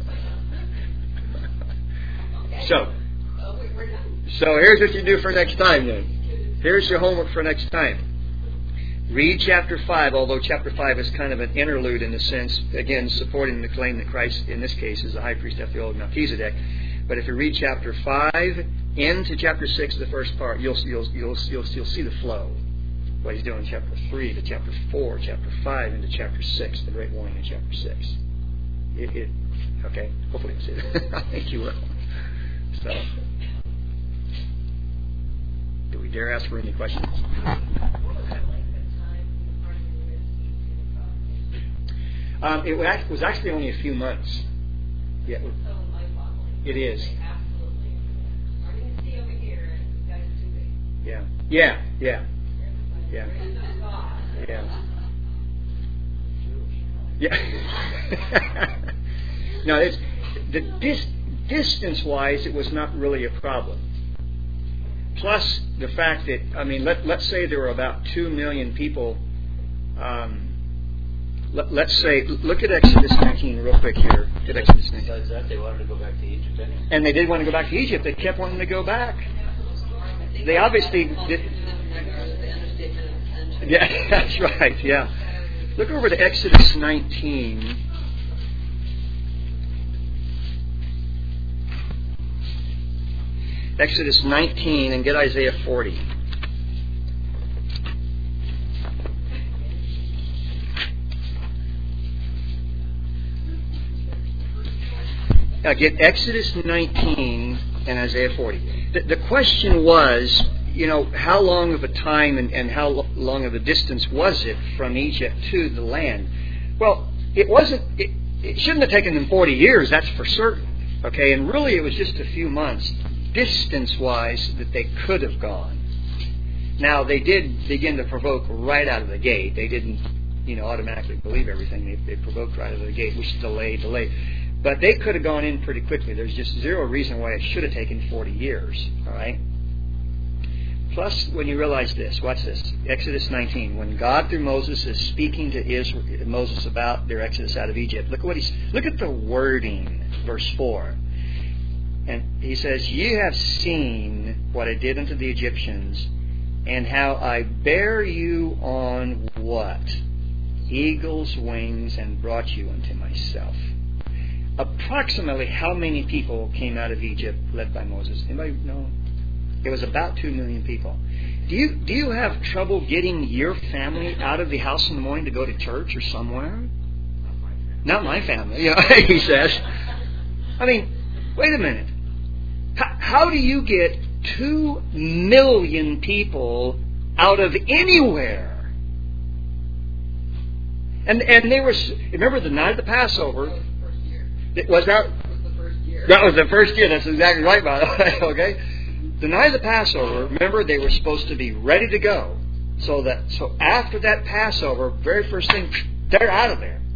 [SPEAKER 1] So here's what you do for next time then. Here's your homework for next time. Read chapter 5, although chapter 5 is kind of an interlude in a sense, again, supporting the claim that Christ, in this case, is the high priest after the order of Melchizedek. But if you read chapter 5 into chapter 6, the first part, you'll see the flow. What He's doing in chapter 3 to chapter 4, chapter 5 into chapter 6, the great warning in chapter 6. Okay? Hopefully you'll see it. I think you will. So, do we dare ask for any questions? It was actually only a few months. Yeah, it is. Yeah. Yeah. Yeah. Yeah. Yeah. Yeah. No, it's distance-wise, it was not really a problem. Plus the fact that, let's say there were about 2 million people. Let's say, look at Exodus 19 real quick here. Look at Exodus 19.
[SPEAKER 3] Besides that, they wanted to go back to Egypt anyway.
[SPEAKER 1] And they did want to go back to Egypt. They kept wanting to go back. They obviously did. Yeah, that's right. Yeah. Look over to Exodus 19. Exodus 19 and get Isaiah 40. Now get Exodus 19 and Isaiah 40. The question was, how long of a time and how long of a distance was it from Egypt to the land? Well, it wasn't. It shouldn't have taken them 40 years, that's for certain. Okay, and really it was just a few months, distance-wise, that they could have gone. Now, they did begin to provoke right out of the gate. They didn't, automatically believe everything. They provoked right out of the gate, which delayed. But they could have gone in pretty quickly. There's just zero reason why it should have taken 40 years. All right? Plus, when you realize this, watch this. Exodus 19. When God, through Moses, is speaking to Moses about their exodus out of Egypt, look at the wording, verse 4. And he says, "Ye have seen what I did unto the Egyptians, and how I bare you on" what? "Eagle's wings, and brought you unto myself." Approximately how many people came out of Egypt led by Moses? Anybody know? It was about 2 million people. Do you have trouble getting your family out of the house in the morning to go to church or somewhere? Not my family, he says. Wait a minute. How do you get 2 million people out of anywhere? And they were, remember the night of the Passover? It was that? That was the first year. That's exactly right, by the way. Okay? Deny the Passover. Remember, they were supposed to be ready to go. So after that Passover, very first thing, they're out of there.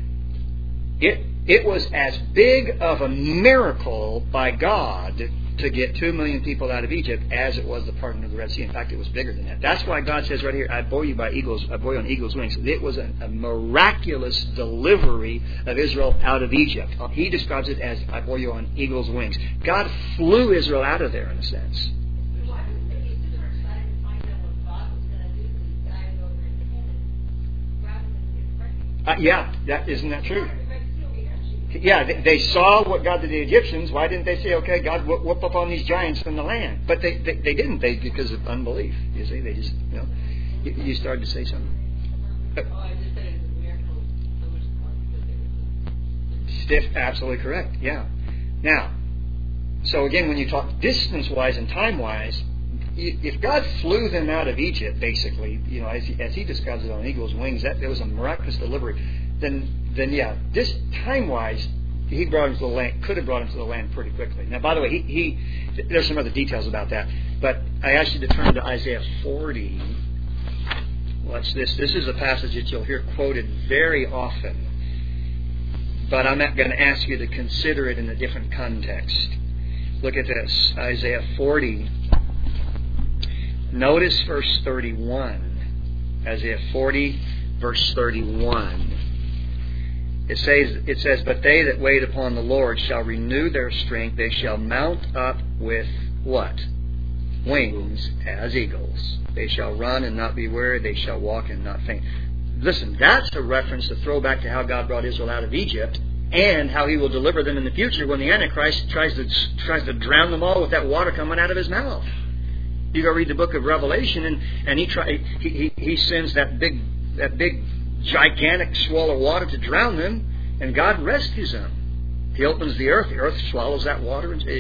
[SPEAKER 1] It was as big of a miracle by God to get 2 million people out of Egypt as it was the parting of the Red Sea. In fact, it was bigger than that. That's why God says right here, I bore you on eagle's wings. It was a miraculous delivery of Israel out of Egypt. He describes it as, I bore you on eagle's wings. God flew Israel out of there in a sense.
[SPEAKER 2] Why didn't they use the dark side and find out what God was going to do to these guys over in Canaan rather than get pregnant?
[SPEAKER 1] Isn't that true? Yeah, they saw what God did to the Egyptians. Why didn't they say, okay, God, whoop up on these giants from the land? But they didn't. Because of unbelief. You see, they just, you started to say something.
[SPEAKER 2] I just said it was a miracle so much more because they were
[SPEAKER 1] Stiff, absolutely correct. Yeah. Now, so again, when you talk distance-wise and time-wise, if God flew them out of Egypt, basically, as he describes it on eagle's wings, that there was a miraculous delivery. Then yeah, this time-wise, he brought him to the land. Could have brought him to the land pretty quickly. Now, by the way, there's some other details about that. But I asked you to turn to Isaiah 40. Watch this. This is a passage that you'll hear quoted very often. But I'm not going to ask you to consider it in a different context. Look at this. Isaiah 40. Notice verse 31. Isaiah 40, verse 31. It says, but they that wait upon the Lord shall renew their strength. They shall mount up with what? Wings as eagles. They shall run and not be weary. They shall walk and not faint. Listen, that's a reference to throw back to how God brought Israel out of Egypt and how He will deliver them in the future when the Antichrist tries to drown them all with that water coming out of his mouth. You go read the book of Revelation, and he sends that big gigantic swell of water to drown them, and God rescues them. He opens the earth swallows that water, and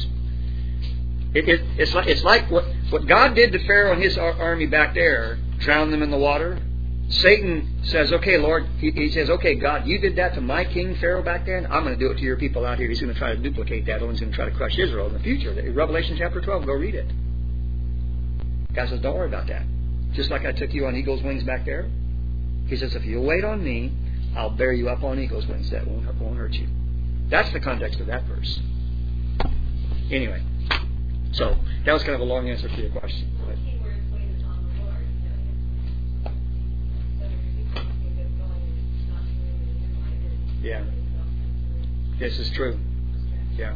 [SPEAKER 1] it's like what God did to Pharaoh and his army back there, drowned them in the water. Satan says, okay, Lord, he says, okay, God, you did that to my king Pharaoh back then, I'm going to do it to your people out here. He's going to try to duplicate that, and he's going to try to crush Israel in the future. Revelation chapter 12, go read it. God says, don't worry about that. Just like I took you on eagle's wings back there, He says, if you'll wait on me, I'll bear you up on eagle's wings. That won't hurt you. That's the context of that verse. Anyway, so that was kind of a long answer to your question. But, yeah. This is true. Yeah.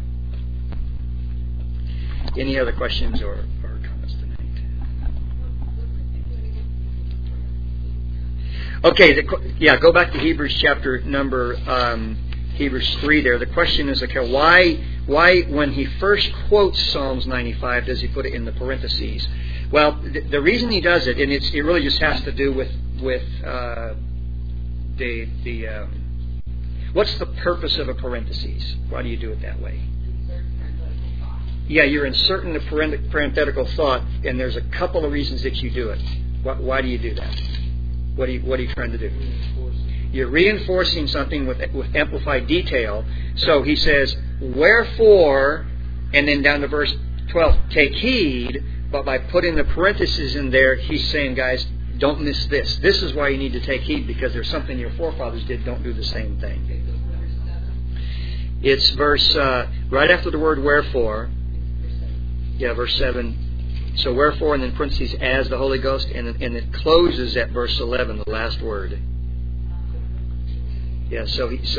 [SPEAKER 1] Any other questions or comments tonight? Okay, go back to Hebrews chapter number Hebrews 3 there. The question is, okay, why when he first quotes Psalms 95 does he put it in the parentheses? Well, the reason he does it, and it really just has to do with what's the purpose of a parentheses? Why do you do it that way? Yeah, you're inserting the parenthetical thought, and there's a couple of reasons that you do it. Why do you do that? What are you trying to do? You're reinforcing something with amplified detail. So he says, wherefore, and then down to verse 12, take heed, but by putting the parentheses in there, he's saying, guys, don't miss this. This is why you need to take heed, because there's something your forefathers did. Don't do the same thing. It's verse, right after the word wherefore. Yeah, verse 7. So wherefore, and then parentheses, as the Holy Ghost, and it closes at verse 11, the last word. Yeah, so he's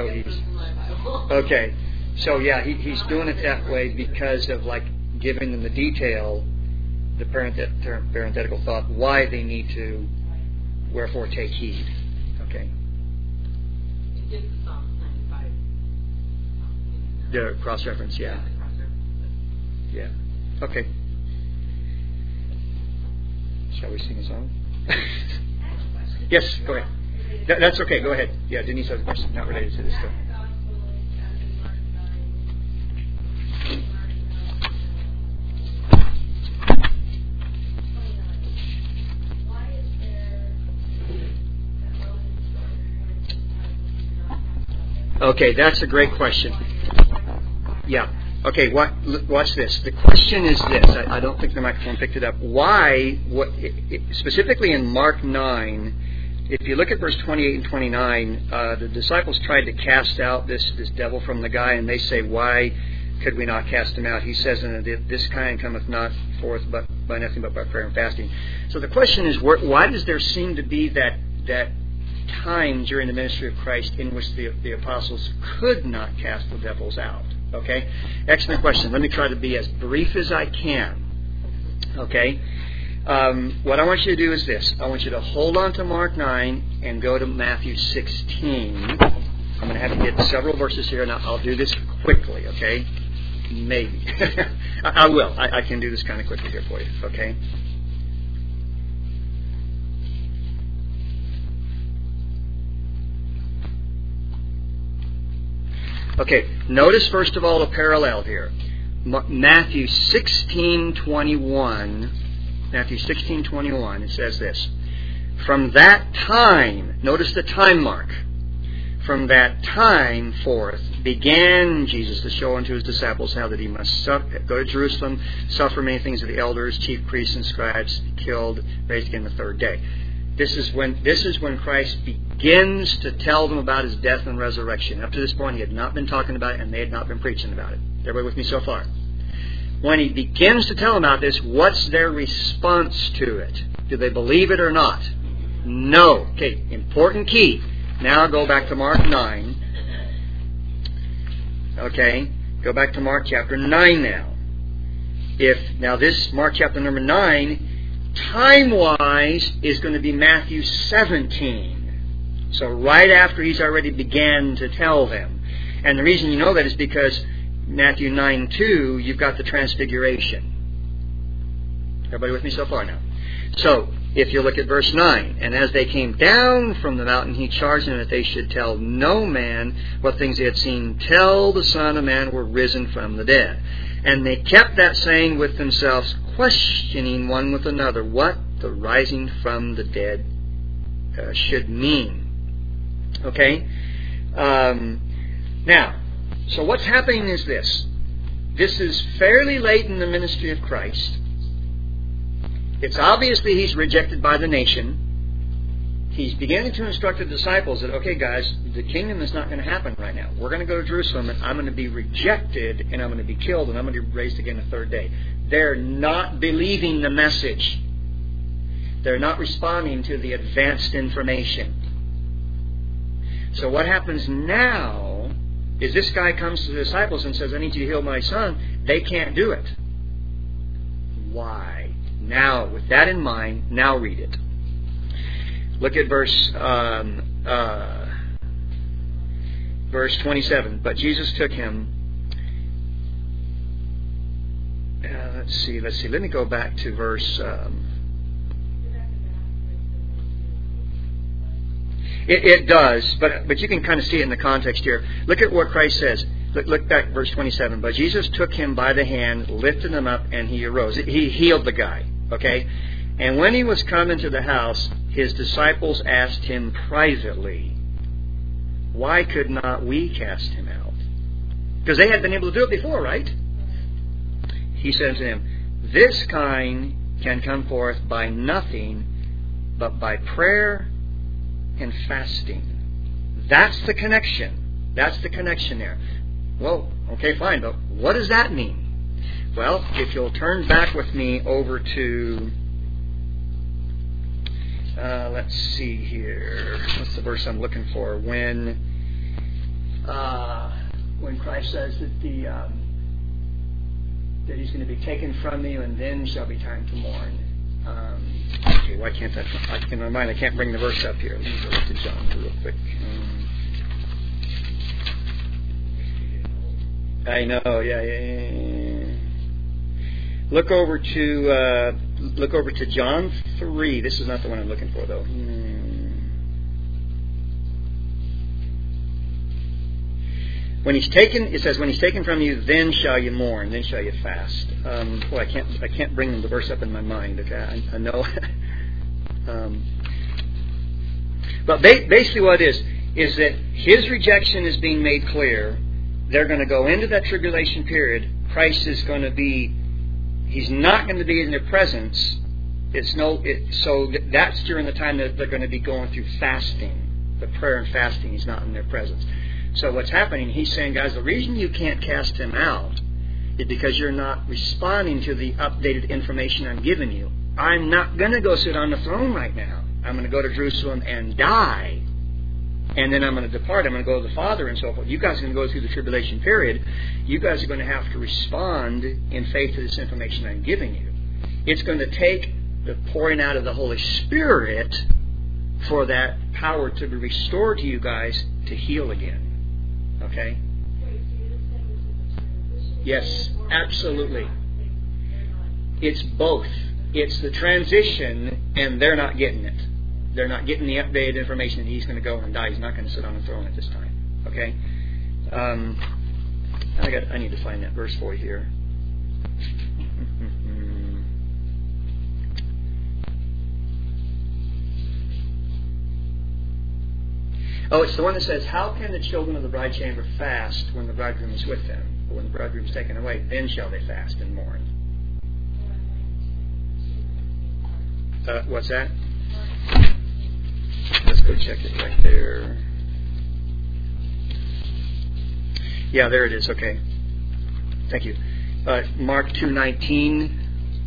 [SPEAKER 1] okay. So yeah, he's doing it that way because of giving them the detail, the parenthetical thought, why they need to, wherefore take heed. Okay.
[SPEAKER 2] It gives the Psalms 95.
[SPEAKER 1] The cross reference, yeah. Yeah. Okay. Shall we sing a song? Yes, go ahead. That's okay, go ahead. Yeah, Denise has a question, not related to this stuff. Okay, that's a great question. Yeah. Okay, watch this. The question is this. I don't think the microphone picked it up. Why, specifically in Mark 9, if you look at verse 28 and 29, the disciples tried to cast out this devil from the guy, and they say, why could we not cast him out? He says, this kind cometh not forth but by nothing but by prayer and fasting. So the question is, why does there seem to be that time during the ministry of Christ in which the apostles could not cast the devils out? Okay? Excellent question. Let me try to be as brief as I can. Okay? What I want you to do is this. I want you to hold on to Mark 9 and go to Matthew 16. I'm going to have to get several verses here, and I'll do this quickly, okay? Maybe. I will. I can do this kind of quickly here for you, okay? Okay, notice first of all a parallel here. Matthew 16:21. Matthew 16:21. It says this: from that time, notice the time mark. From that time forth began Jesus to show unto his disciples how that he must go to Jerusalem, suffer many things of the elders, chief priests, and scribes, killed, raised again the third day. This is when Christ begins to tell them about his death and resurrection. Up to this point, he had not been talking about it, and they had not been preaching about it. Everybody with me so far? When he begins to tell them about this, what's their response to it? Do they believe it or not? No. Okay, important key. Now go back to Mark 9. Okay, go back to Mark chapter 9 now. Now this Mark chapter number 9, time-wise, is going to be Matthew 17. So right after he's already began to tell them. And the reason you know that is because Matthew 9:2, you've got the transfiguration. Everybody with me so far now? So, if you look at verse 9, and as they came down from the mountain, he charged them that they should tell no man what things they had seen till the Son of Man were risen from the dead. And they kept that saying with themselves, questioning one with another what the rising from the dead should mean. Okay? Now, so what's happening is this. This is fairly late in the ministry of Christ. It's obviously he's rejected by the nation. He's beginning to instruct the disciples that, okay guys, the kingdom is not going to happen right now. We're going to go to Jerusalem, and I'm going to be rejected, and I'm going to be killed, and I'm going to be raised again the third day. They're not believing the message. They're not responding to the advanced information. So what happens now is this guy comes to the disciples and says, I need you to heal my son. They can't do it. Why? Now, with that in mind, now read it. Look at verse 27. But Jesus took him. Let's see. Let me go back to verse. It does, but you can kind of see it in the context here. Look at what Christ says. Look back, verse 27. But Jesus took him by the hand, lifted him up, and he arose. He healed the guy. Okay? And when he was come into the house, his disciples asked him privately, why could not we cast him out? Because they had been able to do it before, right? He said to them, this kind can come forth by nothing but by prayer and fasting. That's the connection. That's the connection there. Well, okay, fine, but what does that mean? Well, if you'll turn back with me over to, let's see here. What's the verse I'm looking for? When Christ says that that he's going to be taken from you, and then shall be time to mourn. Okay, why can't that? In my mind, I can't bring the verse up here. Let me go to John real quick. I know, yeah. Look over to John 3. This is not the one I'm looking for, though. When he's taken, it says, when he's taken from you, then shall you mourn, then shall you fast. Well, I can't bring the verse up in my mind. Okay, I know. But basically, what it is that his rejection is being made clear. they're going to go into that tribulation period. Christ is going to be, He's not going to be in their presence. So that's during the time that they're going to be going through fasting. The prayer and fasting, He's not in their presence. So what's happening, He's saying, guys, the reason you can't cast Him out is because you're not responding to the updated information I'm giving you. I'm not going to go sit on the throne right now. I'm going to go to Jerusalem and die. And then I'm going to depart. I'm going to go to the Father and so forth. You guys are going to go through the tribulation period. You guys are going to have to respond in faith to this information I'm giving you. It's going to take the pouring out of the Holy Spirit for that power to be restored to you guys to heal again. Okay? Yes, absolutely. It's both. It's the transition, and they're not getting it. They're not getting the updated information that He's going to go and die. He's not going to sit on the throne at this time. Okay? I need to find that verse for you here. Oh, it's the one that says, how can the children of the bride chamber fast when the bridegroom is with them? But when the bridegroom is taken away, then shall they fast and mourn. What's that? Let's go check it right there. Yeah, there it is. Okay. Thank you. Mark 2:19.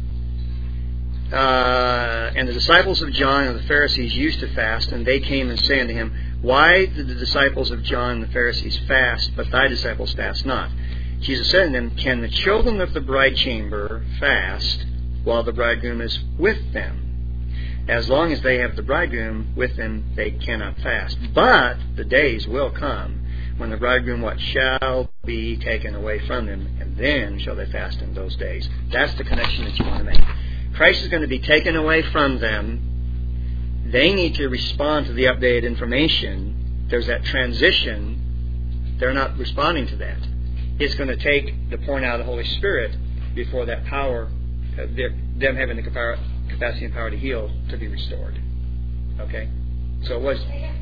[SPEAKER 1] And the disciples of John and the Pharisees used to fast, and they came and say unto Him, why did the disciples of John and the Pharisees fast, but thy disciples fast not? Jesus said unto them, can the children of the bride chamber fast while the bridegroom is with them? As long as they have the bridegroom with them, they cannot fast. But the days will come when the bridegroom shall be taken away from them, and then shall they fast in those days. That's the connection that you want to make. Christ is going to be taken away from them. They need to respond to the updated information. There's that transition. They're not responding to that. It's going to take the pouring out of the Holy Spirit before that power, them having the capacity and power to heal, to be restored. Okay? So it was...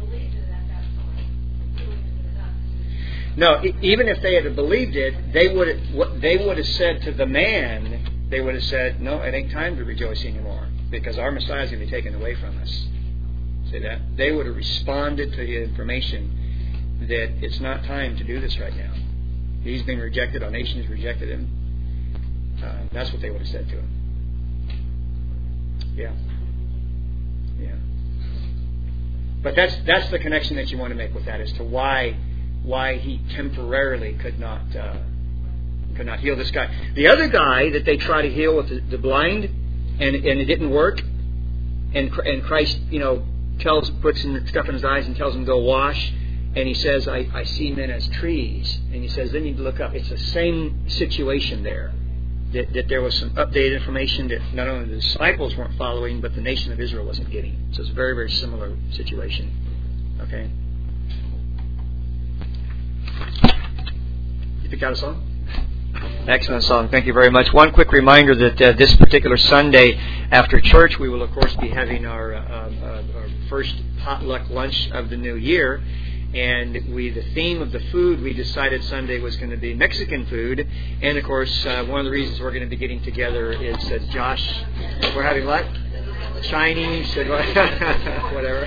[SPEAKER 1] No, even if they had believed it, they would have said to the man, they would have said, no, it ain't time to rejoice anymore, because our Messiah is going to be taken away from us. See that? They would have responded to the information that it's not time to do this right now. He's been rejected. Our nation has rejected Him. That's what they would have said to Him. Yeah. Yeah. But that's the connection that you want to make with that as to why He temporarily could not heal this guy. The other guy that they try to heal with the blind, and it didn't work, and Christ, puts stuff in his eyes and tells him go wash, and He says, I see men as trees, and He says, then you look up. It's the same situation there. That there was some updated information that not only the disciples weren't following, but the nation of Israel wasn't getting. So it's a very, very similar situation. Okay? You picked out a song? Excellent song. Thank you very much. One quick reminder that this particular Sunday after church, we will, of course, be having our first potluck lunch of the new year. And the theme of the food we decided Sunday was going to be Mexican food. And, of course, one of the reasons we're going to be getting together is Josh, we're having what? Chinese, whatever.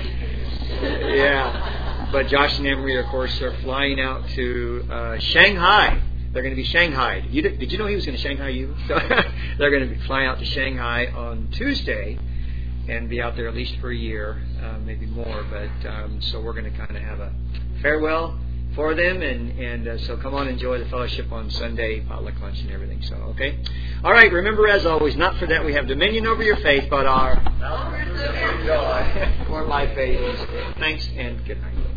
[SPEAKER 1] Yeah. But Josh and Emery, of course, are flying out to Shanghai. They're going to be shanghaied. Did you know he was going to Shanghai you? So they're going to be flying out to Shanghai on Tuesday and be out there at least for a year, maybe more. But so we're going to kind of have a farewell for them, and so come on, enjoy the fellowship on Sunday, potluck lunch and everything. So, okay? All right, remember, as always, not for that we have dominion over your faith, but our joy for my faith. Thanks, and good night.